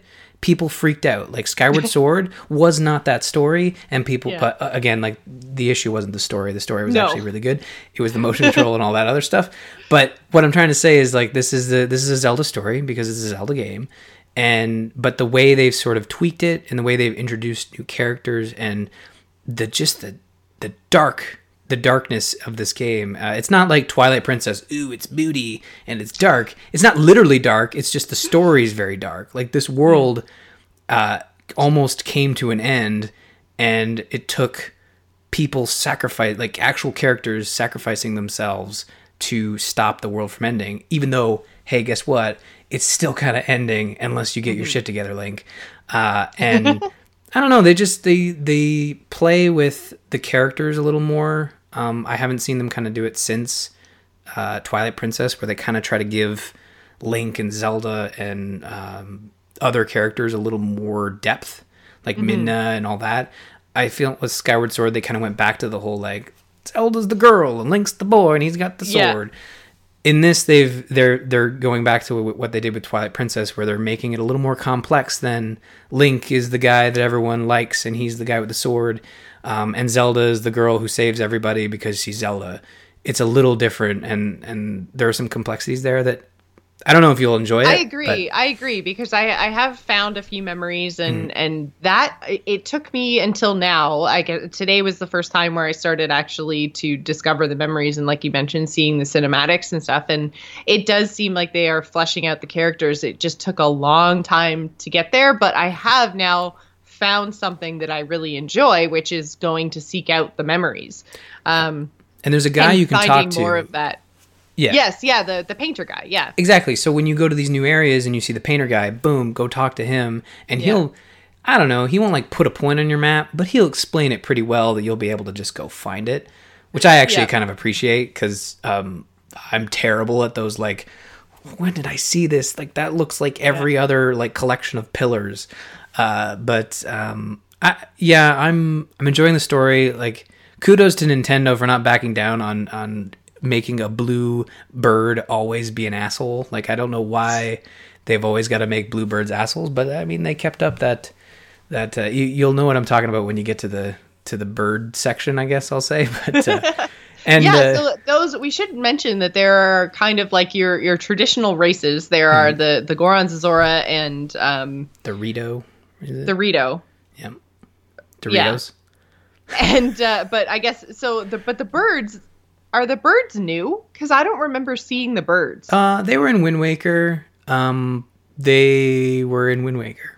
people freaked out. Like Skyward Sword was not that story, and people. Yeah. But uh, again, like the issue wasn't the story. The story was No. actually really good. It was the motion control and all that other stuff. But what I'm trying to say is like this is the this is a Zelda story because it's a Zelda game, and but the way they've sort of tweaked it and the way they've introduced new characters and the just the the dark. the darkness of this game. Uh, it's not like Twilight Princess, ooh, it's moody and it's dark. It's not literally dark. It's just the story is very dark. Like this world uh, almost came to an end, and it took people sacrifice, like actual characters sacrificing themselves to stop the world from ending. Even though, hey, guess what? It's still kind of ending unless you get your shit together, Link. Uh, and I don't know. They just they they play with the characters a little more. Um, I haven't seen them kind of do it since uh, Twilight Princess, where they kind of try to give Link and Zelda and um, other characters a little more depth, like mm-hmm. Midna and all that. I feel with Skyward Sword they kind of went back to the whole like Zelda's the girl and Link's the boy and he's got the sword. Yeah. In this, they've they're they're going back to what they did with Twilight Princess, where they're making it a little more complex than Link is the guy that everyone likes, and he's the guy with the sword, um, and Zelda is the girl who saves everybody because she's Zelda. It's a little different, and and there are some complexities there that I don't know if you'll enjoy it. I agree. But... I agree because I, I have found a few memories and, mm. and that it took me until now. I get, today was the first time where I started actually to discover the memories. And like you mentioned, seeing the cinematics and stuff. And it does seem like they are fleshing out the characters. It just took a long time to get there. But I have now found something that I really enjoy, which is going to seek out the memories. Um, and there's a guy you can talk to. More of that. Yeah. Yes, yeah, the, the painter guy, yeah. Exactly. So when you go to these new areas and you see the painter guy, boom, go talk to him. And yeah. he'll, I don't know, he won't like put a point on your map, but he'll explain it pretty well that you'll be able to just go find it, which I actually yeah. kind of appreciate because um, I'm terrible at those like, when did I see this? Like that looks like every yeah. other like collection of pillars. Uh, but um, I, yeah, I'm I'm enjoying the story. Like kudos to Nintendo for not backing down on on making a blue bird always be an asshole. Like I don't know why they've always got to make blue birds assholes, but I mean they kept up that that uh, you, you'll know what I'm talking about when you get to the to the bird section, I guess I'll say. But uh, and yeah, uh, so those we should mention that there are kind of like your your traditional races. There are mm-hmm. the the Goron, Zora, and um, the Rito. The Rito. Yeah. Doritos. Yeah. And uh, but I guess so. The but the birds. Are the birds new? Because I don't remember seeing the birds. Uh, they were in Wind Waker. Um, they were in Wind Waker.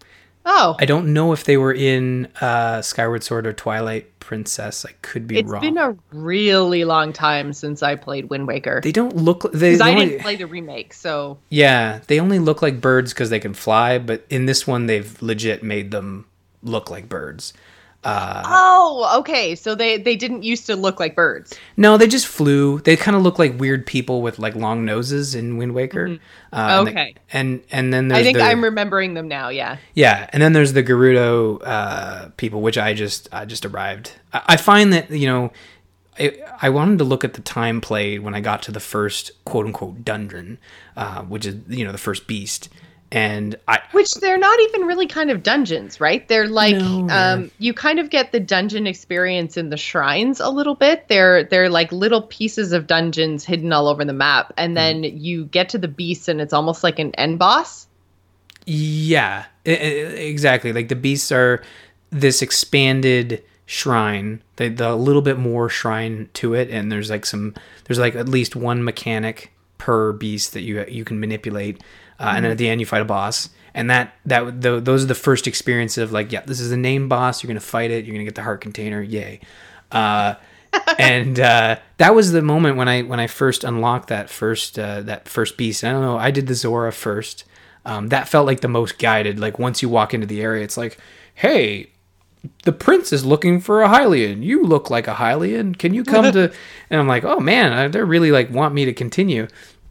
Oh. I don't know if they were in uh, Skyward Sword or Twilight Princess. I could be it's wrong. It's been a really long time since I played Wind Waker. They don't look... Because I only, didn't play the remake, so... Yeah, they only look like birds because they can fly, but in this one, they've legit made them look like birds. Uh, oh, okay. So they, they didn't used to look like birds. No, they just flew. They kind of look like weird people with like long noses in Wind Waker. Mm-hmm. Uh, okay. And, and and then there's I think the, I'm remembering them now. Yeah. Yeah, and then there's the Gerudo uh, people, which I just I just arrived. I, I find that you know, I, I wanted to look at the time played when I got to the first quote unquote dungeon, uh, which is you know the first beast. And I, which they're not even really kind of dungeons, right? They're like, no. um, you kind of get the dungeon experience in the shrines a little bit. They're they're like little pieces of dungeons hidden all over the map, and then mm. you get to the beasts, and it's almost like an end boss. Yeah, it, it, exactly. Like the beasts are this expanded shrine. They the a little bit more shrine to it, and there's like some there's like at least one mechanic per beast that you you can manipulate. Uh, and then at the end you fight a boss, and that that the, those are the first experiences of like, yeah, this is a named boss. You're gonna fight it. You're gonna get the heart container. Yay! Uh, and uh, that was the moment when I when I first unlocked that first uh, that first beast. And I don't know. I did the Zora first. Um, that felt like the most guided. Like once you walk into the area, it's like, hey, the prince is looking for a Hylian. You look like a Hylian. Can you come to? And I'm like, oh man, they really like want me to continue.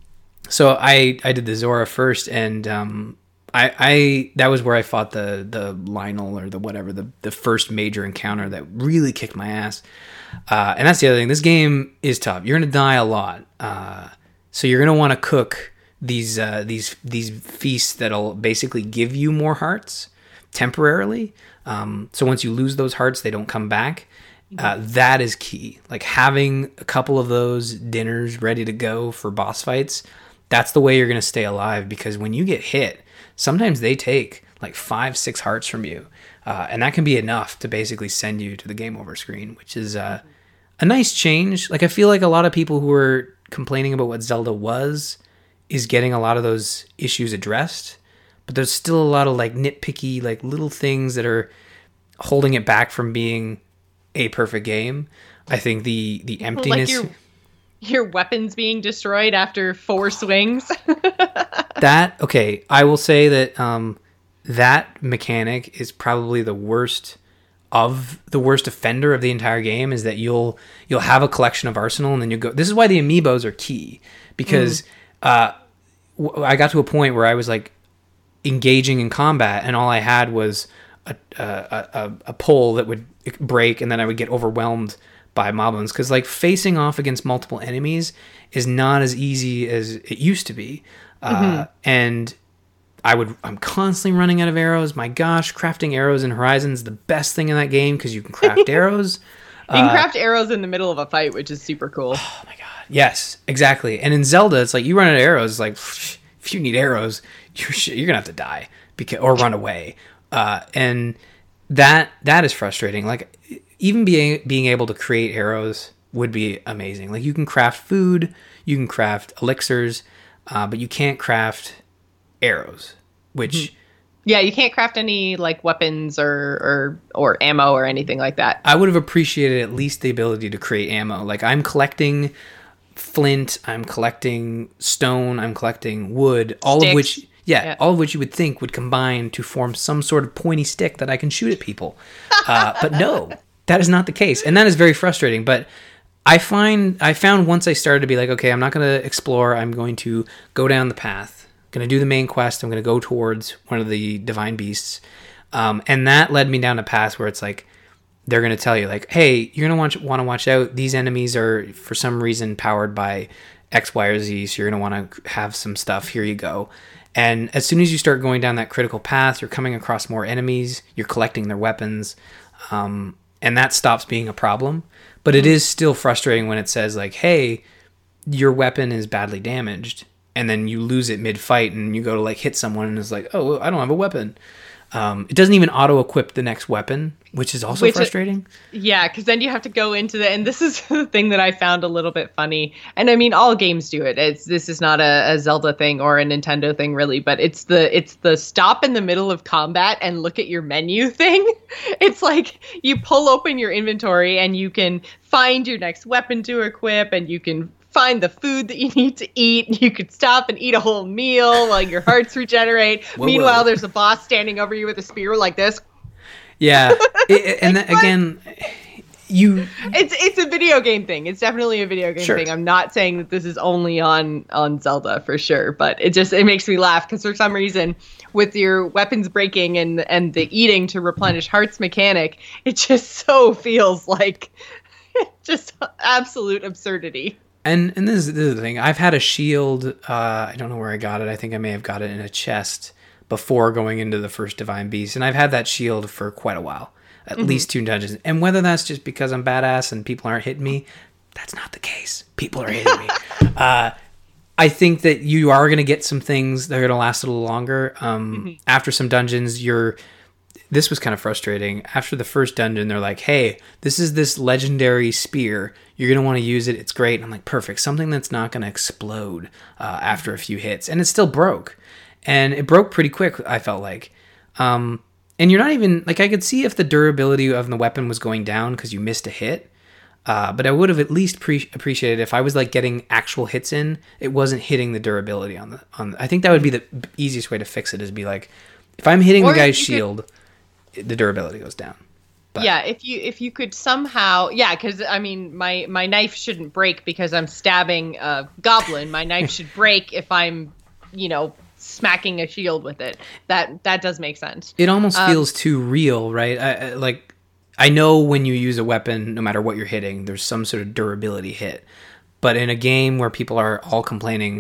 So I, I did the Zora first, and um, I, I that was where I fought the the Lionel or the whatever the the first major encounter that really kicked my ass. Uh, and that's the other thing. This game is tough. You're gonna die a lot, uh, so you're gonna want to cook these uh, these these feasts that'll basically give you more hearts temporarily. Um, so once you lose those hearts, they don't come back. Uh, that is key. Like having a couple of those dinners ready to go for boss fights. That's the way you're going to stay alive, because when you get hit, sometimes they take like five, six hearts from you. Uh, and that can be enough to basically send you to the game over screen, which is uh, a nice change. Like I feel like a lot of people who are complaining about what Zelda was is getting a lot of those issues addressed. But there's still a lot of like nitpicky, like little things that are holding it back from being a perfect game. I think the, the emptiness... Like your, your weapons being destroyed after four swings. That, okay, I will say that um, that mechanic is probably the worst of the worst offender of the entire game, is that you'll you'll have a collection of arsenal and then you go... This is why the amiibos are key, because mm. uh, w- I got to a point where I was like engaging in combat and all I had was a a, a, a pole that would break and then I would get overwhelmed by moblins, because like facing off against multiple enemies is not as easy as it used to be. Mm-hmm. Uh, and I would, I'm constantly running out of arrows. My gosh, crafting arrows in Horizon is the best thing in that game, because you can craft arrows. You can uh, craft arrows in the middle of a fight, which is super cool. Oh my god. Yes, exactly. And in Zelda, it's like you run out of arrows. It's like, if you need arrows, you're, you're going to have to die because, or run away. Uh, and that, that is frustrating. Like even being, being able to create arrows would be amazing. Like you can craft food, you can craft elixirs, Uh, but you can't craft arrows, which... Yeah, you can't craft any like weapons or, or, or ammo or anything like that. I would have appreciated at least the ability to create ammo. Like I'm collecting flint, I'm collecting stone, I'm collecting wood, all Sticks. of which... Yeah, yeah, all of which you would think would combine to form some sort of pointy stick that I can shoot at people. Uh, but no, that is not the case. And that is very frustrating. But I find I found once I started to be like, okay, I'm not going to explore. I'm going to go down the path. I'm going to do the main quest. I'm going to go towards one of the divine beasts. Um, and that led me down a path where it's like, they're going to tell you like, hey, you're going to want to watch out. These enemies are for some reason powered by X, Y, or Z. So you're going to want to have some stuff. Here you go. And as soon as you start going down that critical path, you're coming across more enemies, you're collecting their weapons, um, and that stops being a problem. But it is still frustrating when it says, like, hey, your weapon is badly damaged, and then you lose it mid-fight, and you go to, like, hit someone, and it's like, oh, I don't have a weapon. Um, it doesn't even auto-equip the next weapon, which is also which, frustrating. Yeah, because then you have to go into the... And this is the thing that I found a little bit funny. And, I mean, all games do it. It's This is not a, a Zelda thing or a Nintendo thing, really. But it's the it's the stop in the middle of combat and look at your menu thing. It's like you pull open your inventory and you can find your next weapon to equip, and you can find the food that you need to eat. You could stop and eat a whole meal while your hearts regenerate. Whoa, Meanwhile, whoa. there's a boss standing over you with a spear like this. Yeah, it, and that, again, you... It's it's a video game thing. It's definitely a video game Sure. thing. I'm not saying that this is only on, on Zelda for sure, but it just it makes me laugh because for some reason, with your weapons breaking and and the eating to replenish hearts mechanic, it just so feels like just absolute absurdity. And and this is, this is the thing. I've had a shield. Uh, I don't know where I got it. I think I may have got it in a chest before going into the first Divine Beast. And I've had that shield for quite a while. At mm-hmm. least two dungeons. And whether that's just because I'm badass and people aren't hitting me, that's not the case. People are hitting me. Uh, I think that you are going to get some things that are going to last a little longer. Um, mm-hmm. After some dungeons, you're... This was kind of frustrating. After the first dungeon, they're like, hey, this is this legendary spear. You're going to want to use it. It's great. And I'm like, perfect. Something that's not going to explode uh, after a few hits. And it still broke. And it broke pretty quick, I felt like. Um, and you're not even... Like, I could see if the durability of the weapon was going down because you missed a hit. Uh, but I would have at least pre- appreciated if I was, like, getting actual hits in, it wasn't hitting the durability on the... on. The, I think that would be the easiest way to fix it, is be like, if I'm hitting Or the guy's you shield... Could- the durability goes down. But. Yeah, if you if you could somehow, yeah, because I mean, my my knife shouldn't break because I'm stabbing a goblin. My knife should break if I'm, you know, smacking a shield with it. That that does make sense. It almost um, feels too real, right? I, I, like, I know when you use a weapon, no matter what you're hitting, there's some sort of durability hit. But in a game where people are all complaining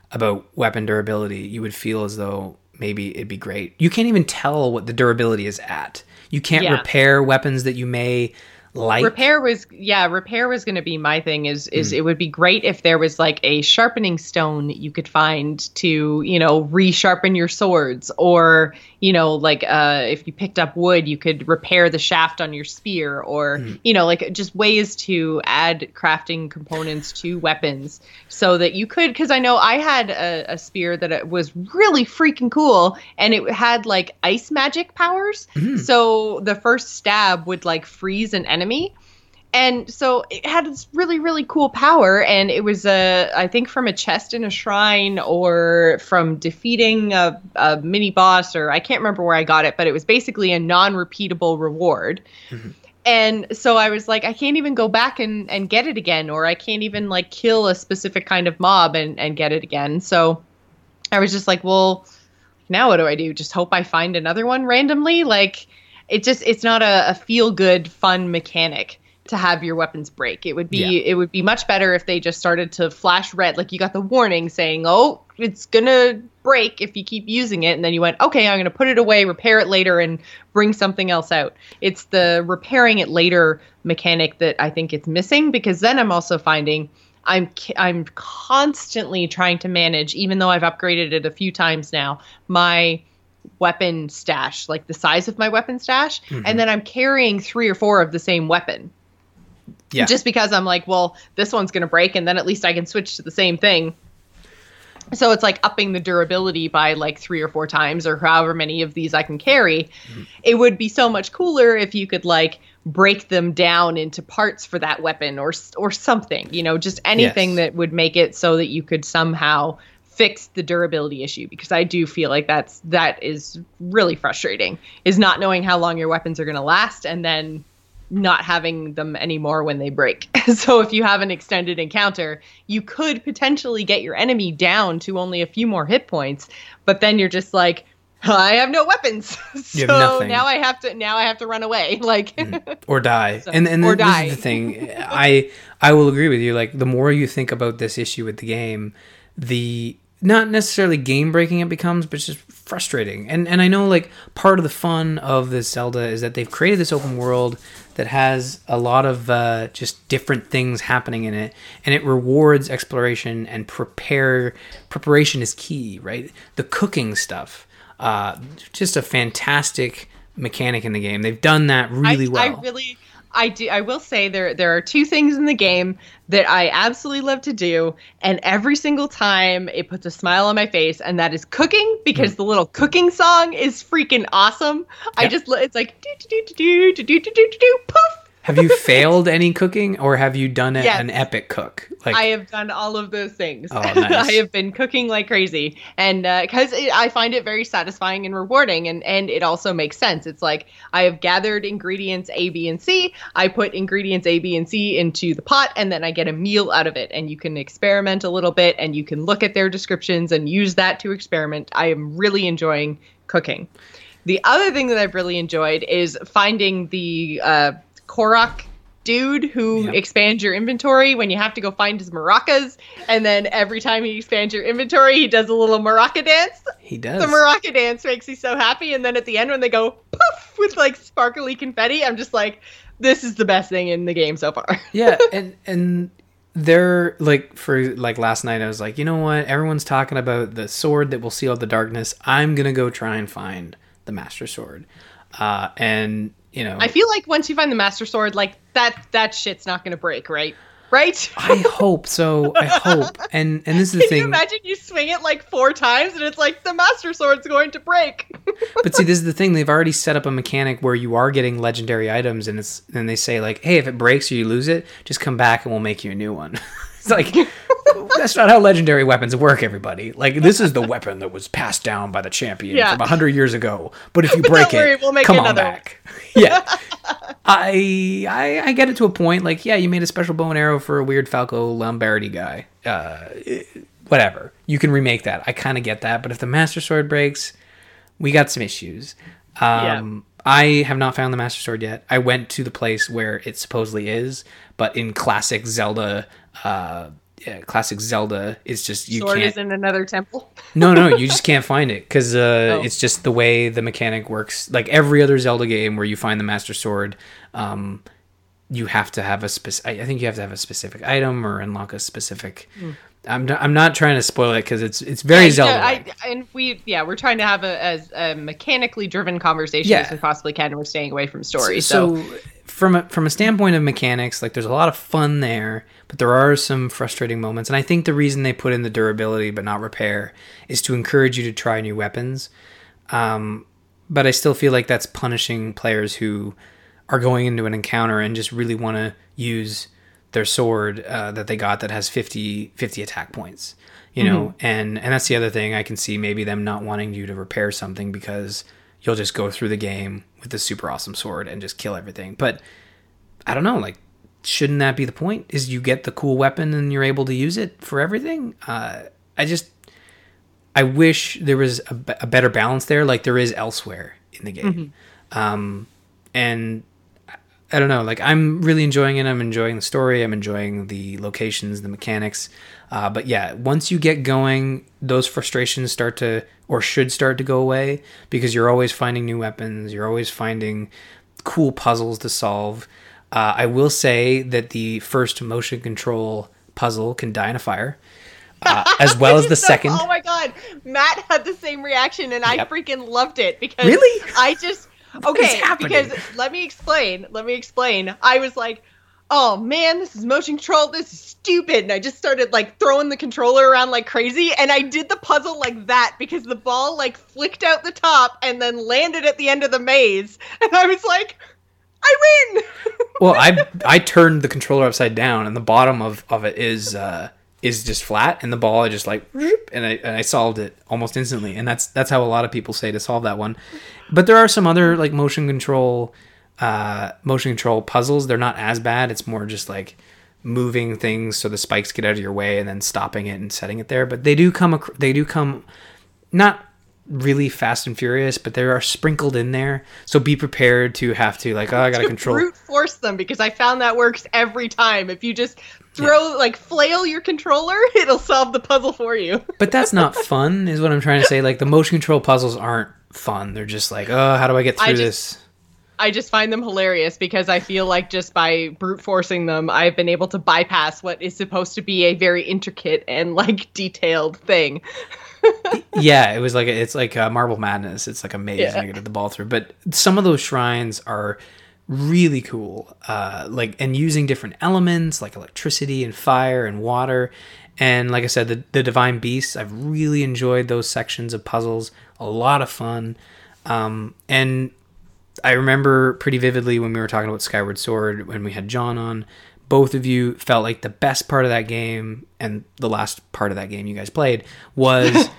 about weapon durability, you would feel as though maybe it'd be great. You can't even tell what the durability is at. You can't Yeah. repair weapons that you may like. Repair was yeah, repair was going to be my thing is is mm. It would be great if there was like a sharpening stone you could find to, you know, resharpen your swords, or, you know, like uh if you picked up wood, you could repair the shaft on your spear, or mm. you know, like just ways to add crafting components to weapons so that you could, because I know I had a, a spear that was really freaking cool and it had like ice magic powers. Mm. So the first stab would like freeze an enemy. enemy and so it had this really really cool power, and it was a uh, I think from a chest in a shrine or from defeating a, a mini boss, or I can't remember where I got it, but it was basically a non-repeatable reward. Mm-hmm. And so I was like, I can't even go back and, and get it again, or I can't even like kill a specific kind of mob and, and get it again. So I was just like, well, now what do I do? Just hope I find another one randomly? Like, It just it's not a, a feel good fun mechanic to have your weapons break. It would be yeah. it would be much better if they just started to flash red, like you got the warning saying, "Oh, it's gonna break if you keep using it," and then you went, "Okay, I'm gonna put it away, repair it later, and bring something else out." It's the repairing it later mechanic that I think it's missing, because then I'm also finding I'm I'm constantly trying to manage, even though I've upgraded it a few times now, my weapon stash, like the size of my weapon stash, mm-hmm. and then I'm carrying three or four of the same weapon. Yeah. Just because I'm like, well, this one's going to break, and then at least I can switch to the same thing. So it's like upping the durability by like three or four times, or however many of these I can carry. Mm-hmm. It would be so much cooler if you could like break them down into parts for that weapon, or or something, you know, just anything yes. that would make it so that you could somehow fix the durability issue, because I do feel like that's that is really frustrating, is not knowing how long your weapons are going to last and then not having them anymore when they break. So if you have an extended encounter, you could potentially get your enemy down to only a few more hit points, but then you're just like, I have no weapons. So now I have to now I have to run away, like mm. or die. So, and and or this die. is the thing. I I will agree with you. Like, the more you think about this issue with the game, the not necessarily game breaking it becomes, but it's just frustrating. And and I know, like, part of the fun of this Zelda is that they've created this open world that has a lot of uh, just different things happening in it, and it rewards exploration, and prepare preparation is key, right? The cooking stuff, uh, just a fantastic mechanic in the game. They've done that really I, well. I really. I do. I will say there there are two things in the game that I absolutely love to do, and every single time it puts a smile on my face, and that is cooking, because mm. the little cooking song is freaking awesome. Yep. I just it's like do do do do do do do do do poof. Have you failed any cooking, or have you done it yes. an epic cook? Like, I have done all of those things. Oh, nice. I have been cooking like crazy, and because uh, I find it very satisfying and rewarding, and, and it also makes sense. It's like I have gathered ingredients A, B, and C. I put ingredients A, B, and C into the pot, and then I get a meal out of it. And you can experiment a little bit, and you can look at their descriptions and use that to experiment. I am really enjoying cooking. The other thing that I've really enjoyed is finding the uh, Korok dude who yep. expands your inventory when you have to go find his maracas, and then every time he expands your inventory, he does a little maraca dance. He does. The maraca dance makes me so happy, and then at the end when they go poof with like sparkly confetti, I'm just like, this is the best thing in the game so far. Yeah, and and they're like, for like last night I was like, you know what? Everyone's talking about the sword that will seal the darkness. I'm gonna go try and find the Master Sword, uh, and. You know, I feel like once you find the Master Sword, like that that shit's not going to break, right? Right? I hope so. I hope. And and this is the Can thing. You imagine you swing it like four times and it's like the Master Sword's going to break. But see, this is the thing. They've already set up a mechanic where you are getting legendary items, and it's and they say like, hey, if it breaks or you lose it, just come back and we'll make you a new one. It's like, that's not how legendary weapons work, everybody. Like, this is the weapon that was passed down by the champion yeah. from a hundred years ago. But if you but break worry, it, we'll make come another on back. Yeah. I, I I get it to a point. Like, yeah, you made a special bow and arrow for a weird Falco Lombardi guy. Uh, whatever. You can remake that. I kind of get that. But if the Master Sword breaks, we got some issues. Um, yeah. I have not found the Master Sword yet. I went to the place where it supposedly is, but in classic Zelda uh, uh, classic Zelda is just you Sword can't. is in another temple. No, no, you just can't find it because uh, Oh. it's just the way the mechanic works. Like every other Zelda game where you find the Master Sword, um, you have to have a specific. I think you have to have a specific item or unlock a specific. Mm. I'm not, I'm not trying to spoil it because it's it's very Yeah, Zelda. yeah, I, and we yeah we're trying to have a, as a mechanically driven conversation Yeah. as we possibly can, and we're staying away from story. So, So, from a, from a standpoint of mechanics, like there's a lot of fun there, but there are some frustrating moments. And I think the reason they put in the durability but not repair is to encourage you to try new weapons. Um, but I still feel like that's punishing players who are going into an encounter and just really want to use their sword uh, that they got that has fifty, fifty attack points. You know, mm-hmm. and and that's the other thing. I can see maybe them not wanting you to repair something because you'll just go through the game with this super awesome sword and just kill everything. But I don't know, like, shouldn't that be the point? Is you get the cool weapon and you're able to use it for everything? Uh, I just, I wish there was a, a better balance there, like there is elsewhere in the game. Mm-hmm. Um, and I don't know, like I'm really enjoying it. I'm enjoying the story. I'm enjoying the locations, the mechanics. Uh, but yeah, once you get going, those frustrations start to, or should start to go away because you're always finding new weapons. You're always finding cool puzzles to solve. Uh, I will say that the first motion control puzzle can die in a fire. Uh, as well as the so, second. Oh my god, Matt had the same reaction and I yep. freaking loved it because really? I just okay because let me explain. Let me explain. I was like, oh man, this is motion control. This is stupid, and I just started like throwing the controller around like crazy. And I did the puzzle like that because the ball like flicked out the top and then landed at the end of the maze, and I was like, I win. Well, I I turned the controller upside down, and the bottom of, of it is uh, is just flat, and the ball I just like, and I and I solved it almost instantly, and that's that's how a lot of people say to solve that one. But there are some other like motion control, uh, motion control puzzles. They're not as bad. It's more just like moving things so the spikes get out of your way, and then stopping it and setting it there. But they do come ac- they do come not really fast and furious, but they are sprinkled in there, so be prepared to have to like oh I gotta to control brute force them, because I found that works every time. If you just throw yeah. like flail your controller, it'll solve the puzzle for you. But that's not fun is what I'm trying to say. Like the motion control puzzles aren't fun. They're just like, oh, how do I get through I just, this I just find them hilarious because I feel like just by brute forcing them, I've been able to bypass what is supposed to be a very intricate and like detailed thing. Yeah, it was like it's like a Marble Madness. It's like a maze yeah. and you get the ball through. But some of those shrines are really cool, uh, like and using different elements like electricity and fire and water. And like I said, the the Divine Beasts, I've really enjoyed those sections of puzzles. A lot of fun, um, and I remember pretty vividly when we were talking about Skyward Sword when we had John on. Both of you felt like the best part of that game and the last part of that game you guys played was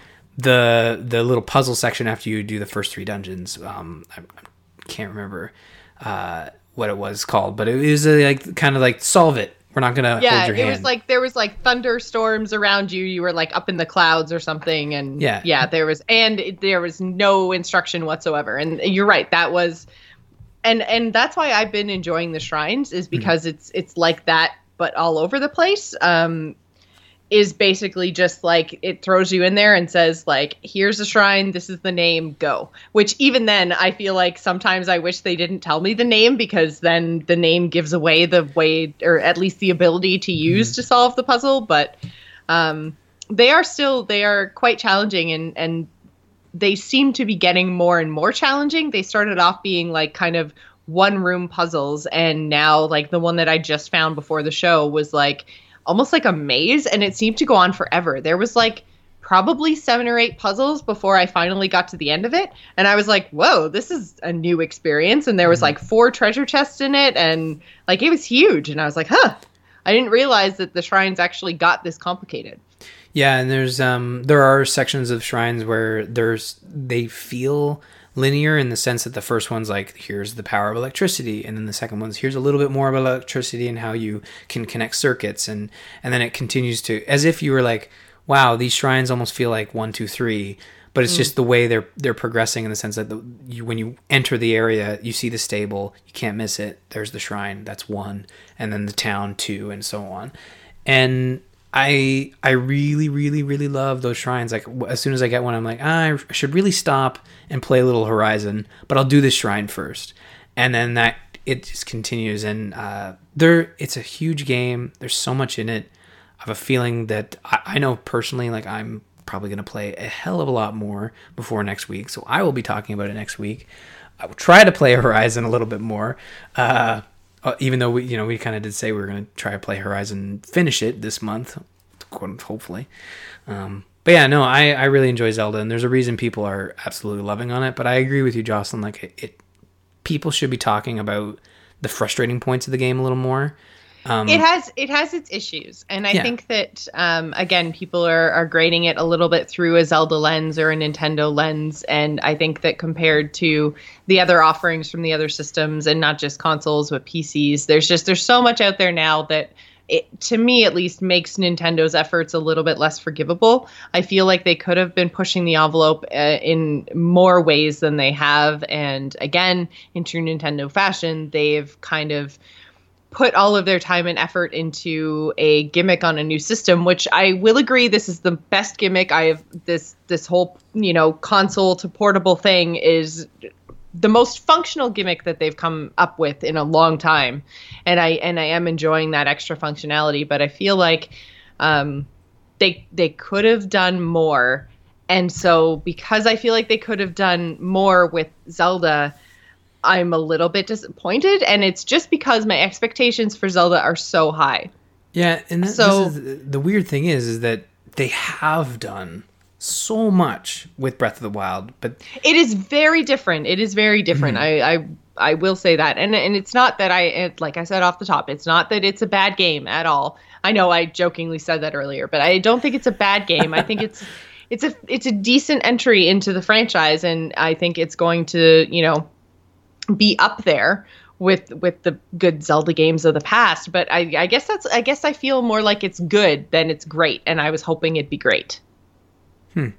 the the little puzzle section after you do the first three dungeons. Um, I, I can't remember uh, what it was called, but it was uh, like kind of like solve it. We're not gonna yeah, hold your hand. Yeah, it was like there was like thunderstorms around you. You were like up in the clouds or something, and yeah, yeah, there was and it, there was no instruction whatsoever. And you're right, that was. And and that's why I've been enjoying the shrines is because mm-hmm. it's it's like that, but all over the place. Um, is basically just like it throws you in there and says like, here's a shrine, this is the name, go. Which even then, I feel like sometimes I wish they didn't tell me the name because then the name gives away the way, or at least the ability to use mm-hmm. to solve the puzzle. But um, they are still they are quite challenging and and. They seem to be getting more and more challenging. They started off being like kind of one room puzzles. And now like the one that I just found before the show was like almost like a maze. And it seemed to go on forever. There was like probably seven or eight puzzles before I finally got to the end of it. And I was like, whoa, this is a new experience. And there was like four treasure chests in it. And like it was huge. And I was like, huh, I didn't realize that the shrines actually got this complicated. Yeah, and there's um there are sections of shrines where there's they feel linear in the sense that the first one's like here's the power of electricity, and then the second one's here's a little bit more about electricity and how you can connect circuits, and and then it continues to as if you were like, wow, these shrines almost feel like one, two, three, but it's mm. just the way they're they're progressing in the sense that the, you, when you enter the area, you see the stable, you can't miss it. There's the shrine, that's one, and then the town two, and so on, and I I really really really love those shrines. Like as soon as I get one, I'm like, ah, I should really stop and play a little Horizon, but I'll do this shrine first, and then that it just continues. And uh, there, it's a huge game. There's so much in it. I have a feeling that I, I know personally, like I'm probably going to play a hell of a lot more before next week, so I will be talking about it next week. I will try to play Horizon a little bit more. Uh, Uh, even though we, you know, we kind of did say we were going to try to play Horizon, finish it this month, hopefully. Um, but yeah, no, I, I really enjoy Zelda, and there's a reason people are absolutely loving on it. But I agree with you, Jocelyn. Like it, it people should be talking about the frustrating points of the game a little more. Um, it has it has its issues, and I yeah. think that um, again, people are, are grading it a little bit through a Zelda lens or a Nintendo lens, and I think that compared to the other offerings from the other systems, and not just consoles but P Cs, there's just there's so much out there now that it, to me at least, makes Nintendo's efforts a little bit less forgivable. I feel like they could have been pushing the envelope uh, in more ways than they have, and again, in true Nintendo fashion, they've kind of put all of their time and effort into a gimmick on a new system, which I will agree, this is the best gimmick. I have this, this whole, you know, console to portable thing is the most functional gimmick that they've come up with in a long time. And I, and I am enjoying that extra functionality, but I feel like, um, they, they could have done more. And so because I feel like they could have done more with Zelda, I'm a little bit disappointed, and it's just because my expectations for Zelda are so high. Yeah, and th- so this is, the weird thing is, is that they have done so much with Breath of the Wild, but it is very different. It is very different. Mm-hmm. I, I I will say that, and and it's not that I, it, like I said off the top, it's not that it's a bad game at all. I know I jokingly said that earlier, but I don't think it's a bad game. I think it's it's a it's a decent entry into the franchise, and I think it's going to, you know, be up there with with the good Zelda games of the past. But I, I guess that's I guess I feel more like it's good than it's great, and I was hoping it'd be great. Hmm.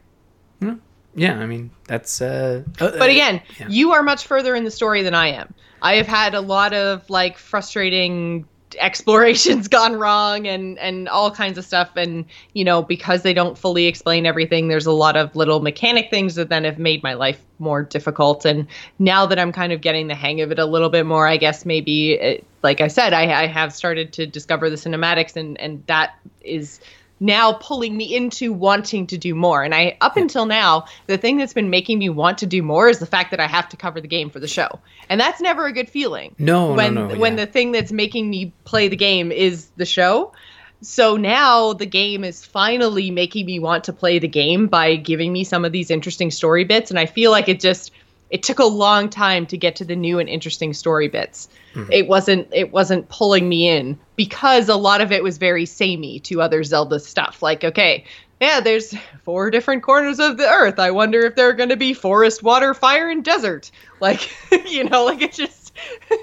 Yeah, I mean that's. Uh, but again, uh, yeah. You are much further in the story than I am. I have had a lot of like frustrating explorations gone wrong and and all kinds of stuff, and you know, because they don't fully explain everything, there's a lot of little mechanic things that then have made my life more difficult. And now that I'm kind of getting the hang of it a little bit more, I guess maybe it, like I said, I, I have started to discover the cinematics, and and that is now pulling me into wanting to do more. And I, up until now, the thing that's been making me want to do more is the fact that I have to cover the game for the show. And that's never a good feeling. No, when, no, no. When yeah. the thing that's making me play the game is the show. So now the game is finally making me want to play the game by giving me some of these interesting story bits. And I feel like it just, it took a long time to get to the new and interesting story bits. Mm-hmm. It wasn't it wasn't pulling me in because a lot of it was very samey to other Zelda stuff. Like, okay, yeah, there's four different corners of the earth. I wonder if there are going to be forest, water, fire, and desert. Like, you know, like it just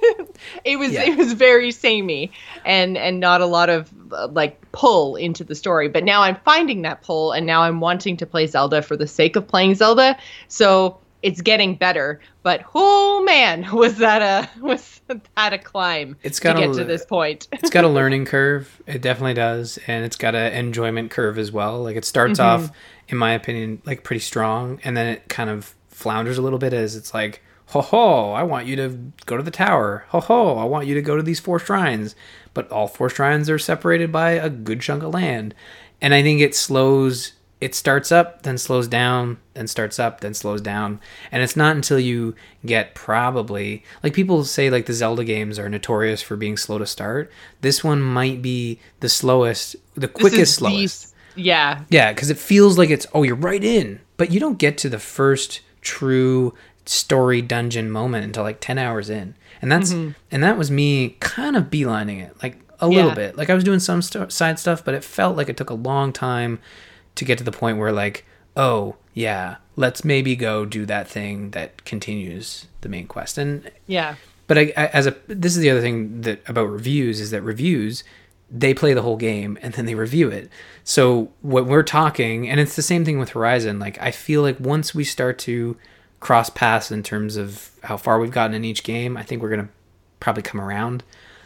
it was yeah. it was very samey and and not a lot of uh, like pull into the story. But now I'm finding that pull, and now I'm wanting to play Zelda for the sake of playing Zelda. So it's getting better, but oh man, was that a was that a climb it's got to get a, to this point? It's got a learning curve. It definitely does, and it's got an enjoyment curve as well. Like it starts mm-hmm. off, in my opinion, like pretty strong, and then it kind of flounders a little bit as it's like, ho ho, I want you to go to the tower. Ho ho, I want you to go to these four shrines, but all four shrines are separated by a good chunk of land, and I think it slows. It starts up, then slows down, then starts up, then slows down. And it's not until you get probably... Like, people say, like, the Zelda games are notorious for being slow to start. This one might be the slowest, the quickest slowest. The, yeah. Yeah, because it feels like it's, oh, you're right in. But you don't get to the first true story dungeon moment until, like, ten hours in. And that's mm-hmm. and that was me kind of beelining it, like, a little yeah. bit. Like, I was doing some st- side stuff, but it felt like it took a long time to get to the point where like, oh yeah, let's maybe go do that thing that continues the main quest. And yeah, but I, I as a this is the other thing that about reviews is that reviews, they play the whole game and then they review it. So what we're talking, and it's the same thing with Horizon, like I feel like once we start to cross paths in terms of how far we've gotten in each game, I think we're gonna probably come around.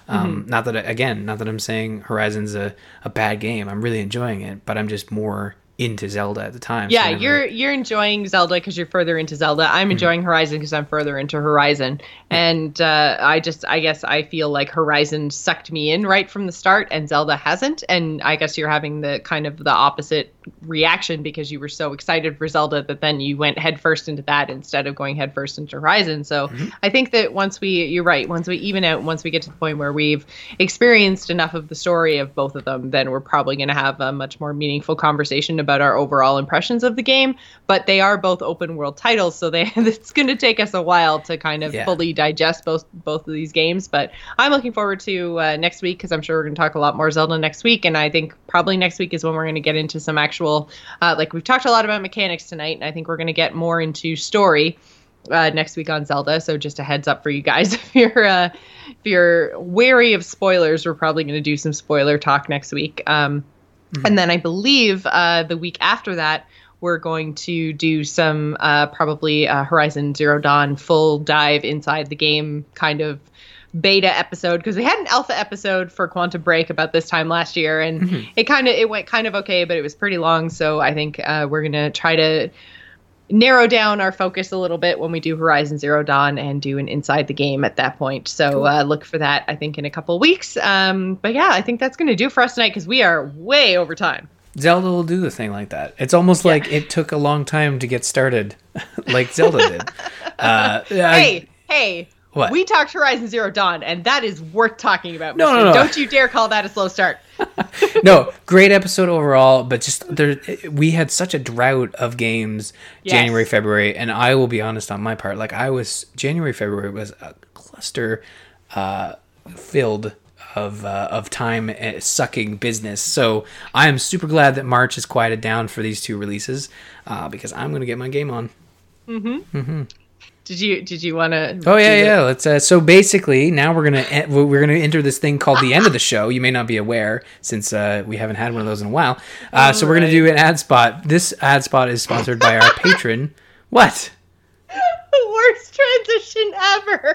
Um, Mm-hmm. Not that, I, again, not that I'm saying Horizon's a, a bad game. I'm really enjoying it, but I'm just more into Zelda at the time. Yeah, so never... you're you're enjoying Zelda because you're further into Zelda. I'm enjoying mm-hmm. Horizon because I'm further into Horizon. Yeah. And uh, I just, I guess I feel like Horizon sucked me in right from the start and Zelda hasn't. And I guess you're having the kind of the opposite reaction because you were so excited for Zelda that then you went headfirst into that instead of going headfirst into Horizon. So mm-hmm. I think that once we, you're right, once we even out, once we get to the point where we've experienced enough of the story of both of them, then we're probably going to have a much more meaningful conversation about our overall impressions of the game. But they are both open world titles, so they it's going to take us a while to kind of yeah. fully digest both both of these games. But I'm looking forward to uh, next week because I'm sure we're going to talk a lot more Zelda next week, and I think probably next week is when we're going to get into some actual uh, like we've talked a lot about mechanics tonight, and I think we're going to get more into story uh, next week on Zelda. So just a heads up for you guys, if you're uh, if you're wary of spoilers, we're probably going to do some spoiler talk next week. Um, Mm-hmm. And then I believe uh, the week after that, we're going to do some uh, probably uh, Horizon Zero Dawn full dive inside the game kind of beta episode, because they had an alpha episode for Quantum Break about this time last year, and mm-hmm. it kind of it went kind of okay, but it was pretty long. So I think uh, we're going to try to narrow down our focus a little bit when we do Horizon Zero Dawn and do an inside the game at that point. So cool. uh, look for that, I think, in a couple of weeks. Um, but yeah, I think that's going to do for us tonight because we are way over time. Zelda will do the thing like that. It's almost yeah. like it took a long time to get started, like Zelda did. Uh, hey, I, hey. What? We talked Horizon Zero Dawn, and that is worth talking about. No, no, no. Don't you dare call that a slow start. No, great episode overall, but just there, we had such a drought of games yes. January, February, and I will be honest on my part. Like I was, January, February was a cluster uh, filled of uh, of time uh, sucking business. So I am super glad that March has quieted down for these two releases uh, because I'm going to get my game on. Mm-hmm. Mm-hmm. Did you did you want to? Oh yeah, yeah. Let's. Uh, so basically, now we're gonna we're gonna enter this thing called the end of the show. You may not be aware since uh, we haven't had one of those in a while. Uh, oh, so we're right. gonna do an ad spot. This ad spot is sponsored by our patron. What? The worst transition ever.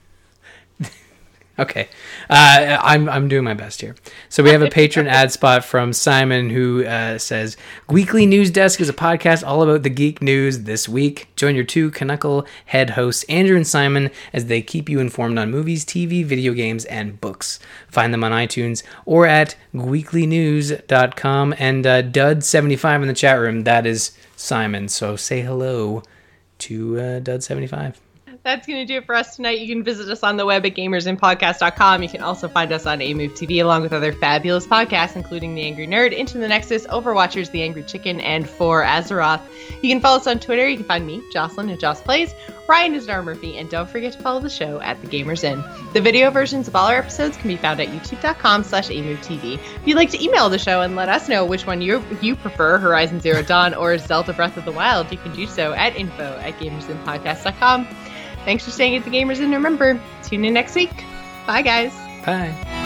Okay, uh, I'm I'm doing my best here. So we have a patron ad spot from Simon who uh, says, Weekly News Desk is a podcast all about the geek news this week. Join your two knucklehead hosts, Andrew and Simon, as they keep you informed on movies, T V, video games, and books. Find them on iTunes or at weekly news dot com. And uh, Dud seventy-five in the chat room, that is Simon. So say hello to uh, Dud seventy-five. That's going to do it for us tonight. You can visit us on the web at gamers in podcast dot com. You can also find us on A Move T V along with other fabulous podcasts, including The Angry Nerd, Into the Nexus, Overwatchers, The Angry Chicken, and For Azeroth. You can follow us on Twitter. You can find me, Jocelyn, at Joss Plays. Ryan is Dar Murphy, and don't forget to follow the show at The Gamers Inn. The video versions of all our episodes can be found at youtube dot com slash A Move T V. If you'd like to email the show and let us know which one you you prefer, Horizon Zero Dawn or Zelda Breath of the Wild, you can do so at info at gamers in podcast dot com. Thanks for staying at the Gamers Inn. Remember, tune in next week. Bye, guys. Bye.